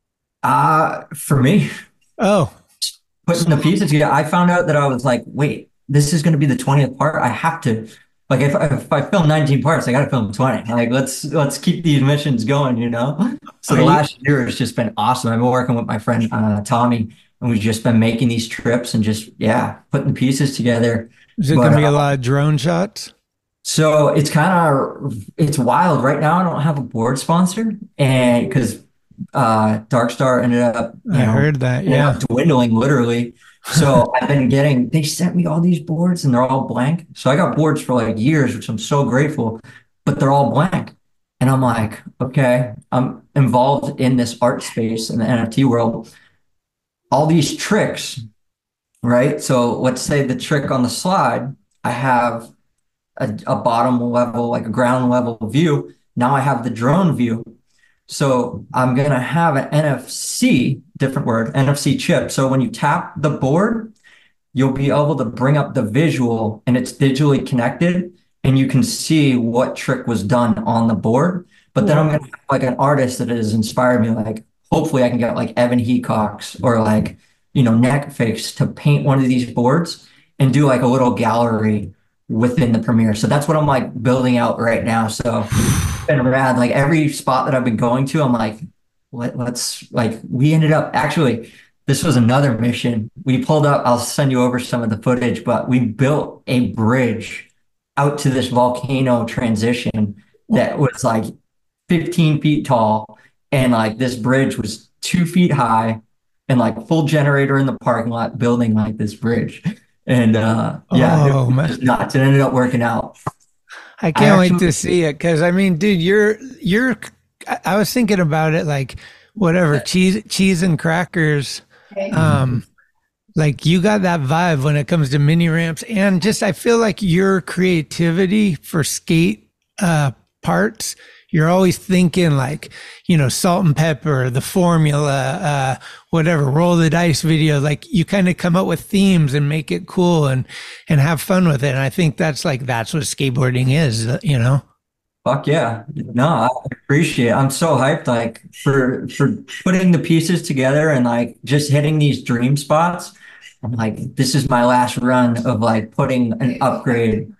Uh, for me. Oh. Putting the pieces together. I found out that I was like, wait, this is going to be the twentieth part. I have to, like, if, if I film nineteen parts, I got to film twenty. Like, let's let's keep these missions going, you know? So the last year has just been awesome. I've been working with my friend uh, Tommy, and we've just been making these trips and just, yeah, putting the pieces together. Is it going to be a lot of drone shots? So it's kind of, it's wild. Right now, I don't have a board sponsor, and because uh, Darkstar ended up, you I know, heard that, yeah. dwindling literally. So I've been getting, they sent me all these boards and they're all blank. So I got boards for like years, which I'm so grateful, but they're all blank. And I'm like, okay, I'm involved in this art space in the N F T world. All these tricks, right? So let's say the trick on the slide, I have a, a bottom level, like a ground level view. Now I have the drone view. So I'm going to have an N F C, different word, N F C chip. So when you tap the board, you'll be able to bring up the visual and it's digitally connected and you can see what trick was done on the board. But then I'm going to have like an artist that has inspired me. Like, hopefully I can get like Evan Hecox or like, you know, Neckface to paint one of these boards and do like a little gallery within the Premiere. So that's what I'm like building out right now. So it's been rad. Like every spot that I've been going to, I'm like, Let, let's like, we ended up actually, this was another mission. We pulled up, I'll send you over some of the footage, but we built a bridge out to this volcano transition that was like fifteen feet tall. And like this bridge was two feet high and like full generator in the parking lot building like this bridge. And uh, yeah, oh, it was nuts. It ended up working out. I can't I actually, wait to see it. Cause I mean, dude, you're, you're, I was thinking about it like whatever cheese, cheese and crackers. Um, like you got that vibe when it comes to mini ramps and just, I feel like your creativity for skate, uh, parts, you're always thinking like, you know, salt and pepper, the formula, uh, whatever, roll the dice video. Like you kind of come up with themes and make it cool and, and have fun with it. And I think that's like, that's what skateboarding is, you know? Fuck yeah. No, I appreciate it. I'm so hyped, like for, for putting the pieces together and like just hitting these dream spots. I'm like, this is my last run of like putting an upgrade.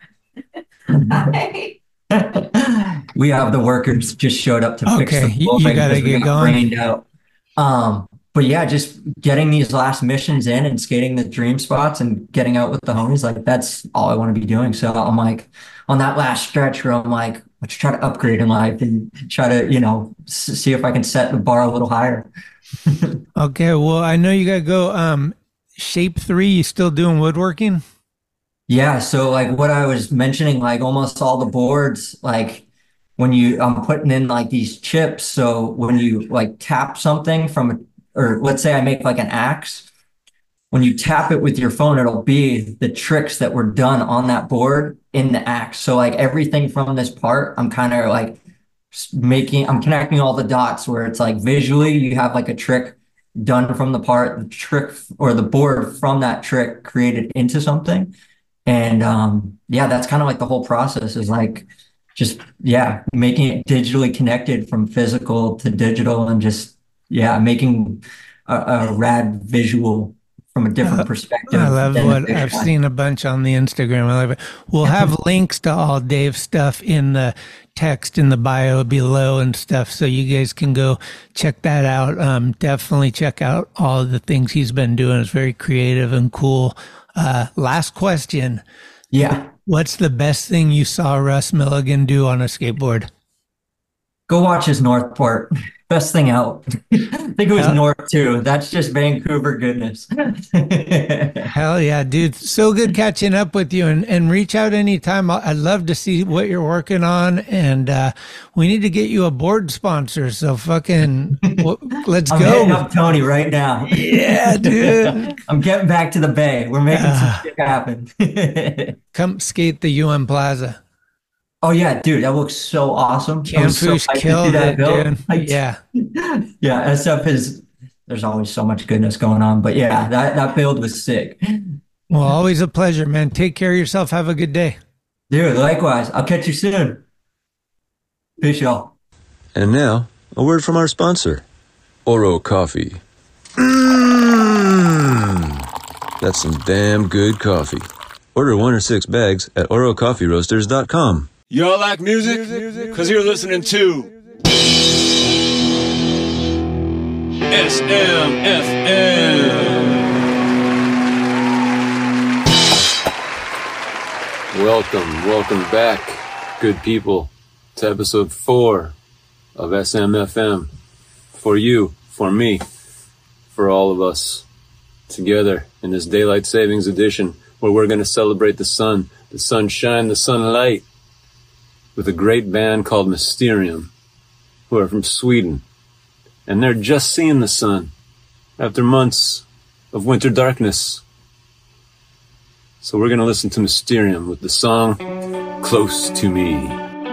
We have the workers just showed up to okay, fix the you, you gotta get going. Rained out. Um, but yeah, just getting these last missions in and skating the dream spots and getting out with the homies, like that's all I want to be doing. So I'm like on that last stretch where I'm like, let's try to upgrade in life and try to, you know, s- see if I can set the bar a little higher. Okay, well, I know you gotta go. Um, shape three, you still doing woodworking? Yeah, so like what I was mentioning, like almost all the boards, like when you, I'm putting in like these chips. So when you like tap something from, or let's say I make like an axe, when you tap it with your phone, it'll be the tricks that were done on that board in the axe. So like everything from this part, I'm kind of like making, I'm connecting all the dots where it's like visually you have like a trick done from the part, the trick or the board from that trick created into something. And um, yeah, that's kind of like the whole process is like just, yeah, making it digitally connected from physical to digital and just, yeah, making a, a rad visual from a different Uh, perspective. I love than what the I've visual. seen a bunch on the Instagram. I love it. We'll have links to all Dave's stuff in the text in the bio below and stuff, so you guys can go check that out. Um, definitely check out all of the things he's been doing. It's very creative and cool. Uh, last question. Yeah. What's the best thing you saw Russ Milligan do on a skateboard? Go watch his North part. Best thing out. I think it was Yeah. North too. That's just Vancouver goodness. Hell yeah, dude. So good catching up with you, and, and reach out anytime. I'd love to see what you're working on, and uh, we need to get you a board sponsor. So fucking well, let's I'm go. hitting up Tony right now. Yeah, dude. I'm getting back to the Bay. We're making Uh, some shit happen. Come skate the U M Plaza. Oh yeah, dude, that looks so awesome. I was so Camfoosh hyped to killed see that it, build. dude. Like, Yeah. yeah, S F is, there's always so much goodness going on. But yeah, that, that build was sick. Well, always a pleasure, man. Take care of yourself. Have a good day. Dude, likewise. I'll catch you soon. Peace, y'all. And now, a word from our sponsor, Oro Coffee. Mmm, that's some damn good coffee. Order one or six bags at oro coffee roasters dot com. Y'all like music? Because you're listening to S M F M. Welcome, welcome back, good people, to episode four of S M F M. For you, for me, for all of us, together in this Daylight Savings Edition, where we're going to celebrate the sun, the sunshine, the sunlight, with a great band called Mysterium, who are from Sweden. And they're just seeing the sun after months of winter darkness. So we're going to listen to Mysterium with the song Close to Me.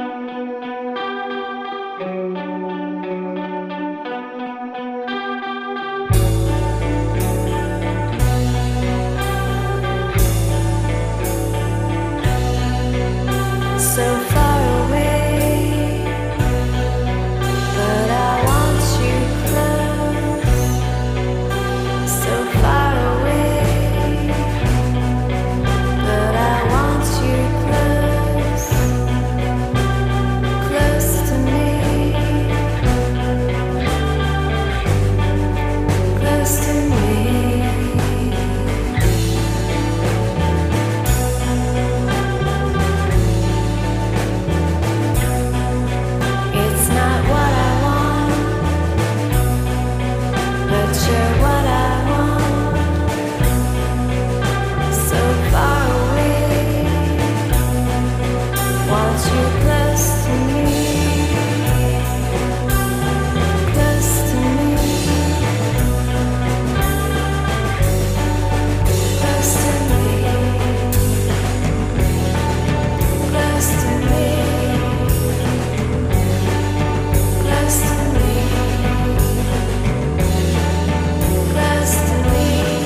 So far away, but I want you close. So far away, but I want you close. Close to me, close to me. It's not what I want, but you're what I want. So far away, want you close to me, close to me, close to me, close to me. Close to me, close to me.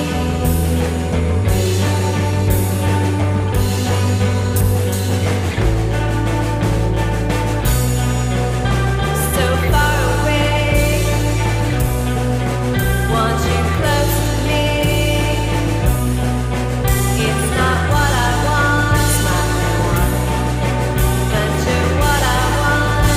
So far away, want you close to me. It's not what I want, it's not what I want, but you're what I want.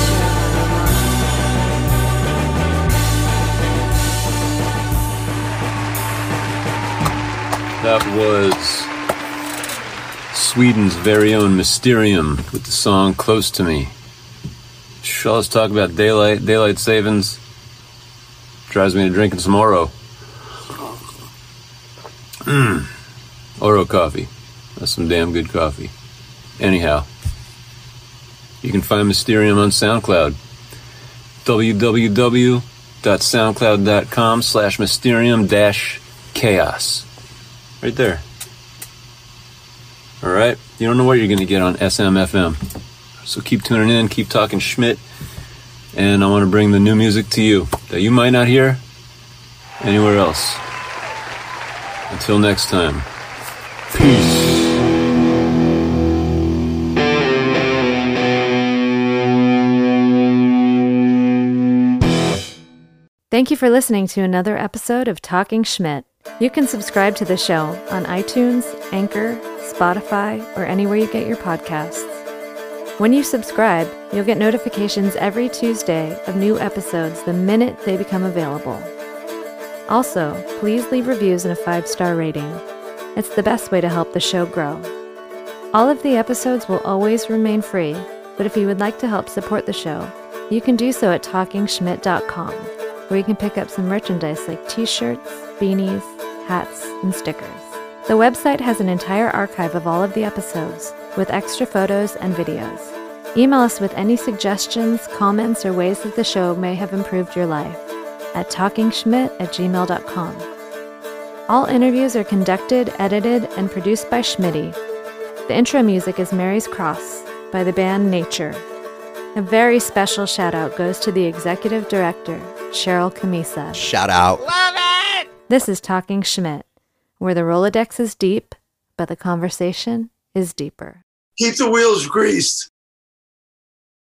That was Sweden's very own Mysterium with the song Close to Me. Sure, let's talk about daylight, daylight savings. Drives me to drinking some Oro. Mmm. Oro coffee. That's some damn good coffee. Anyhow, you can find Mysterium on SoundCloud. www.soundcloud.com slash Mysterium dash chaos. Right there. All right. You don't know what you're going to get on S M F M. So keep tuning in, keep talking Schmidt. And I want to bring the new music to you that you might not hear anywhere else. Until next time. Peace. Thank you for listening to another episode of Talking Schmidt. You can subscribe to the show on iTunes, Anchor, Spotify, or anywhere you get your podcasts. When you subscribe, you'll get notifications every Tuesday of new episodes the minute they become available. Also, please leave reviews and a five-star rating. It's the best way to help the show grow. All of the episodes will always remain free, but if you would like to help support the show, you can do so at talking schmidt dot com, where you can pick up some merchandise like t-shirts, beanies, hats, and stickers. The website has an entire archive of all of the episodes, with extra photos and videos. Email us with any suggestions, comments, or ways that the show may have improved your life at talkingschmidt at gmail dot com. All interviews are conducted, edited, and produced by Schmitty. The intro music is Mary's Cross by the band Nature. A very special shout out goes to the executive director, Cheryl Camisa. Shout out. Love it! This is Talking Schmidt, where the Rolodex is deep, but the conversation is deeper. Keep the wheels greased.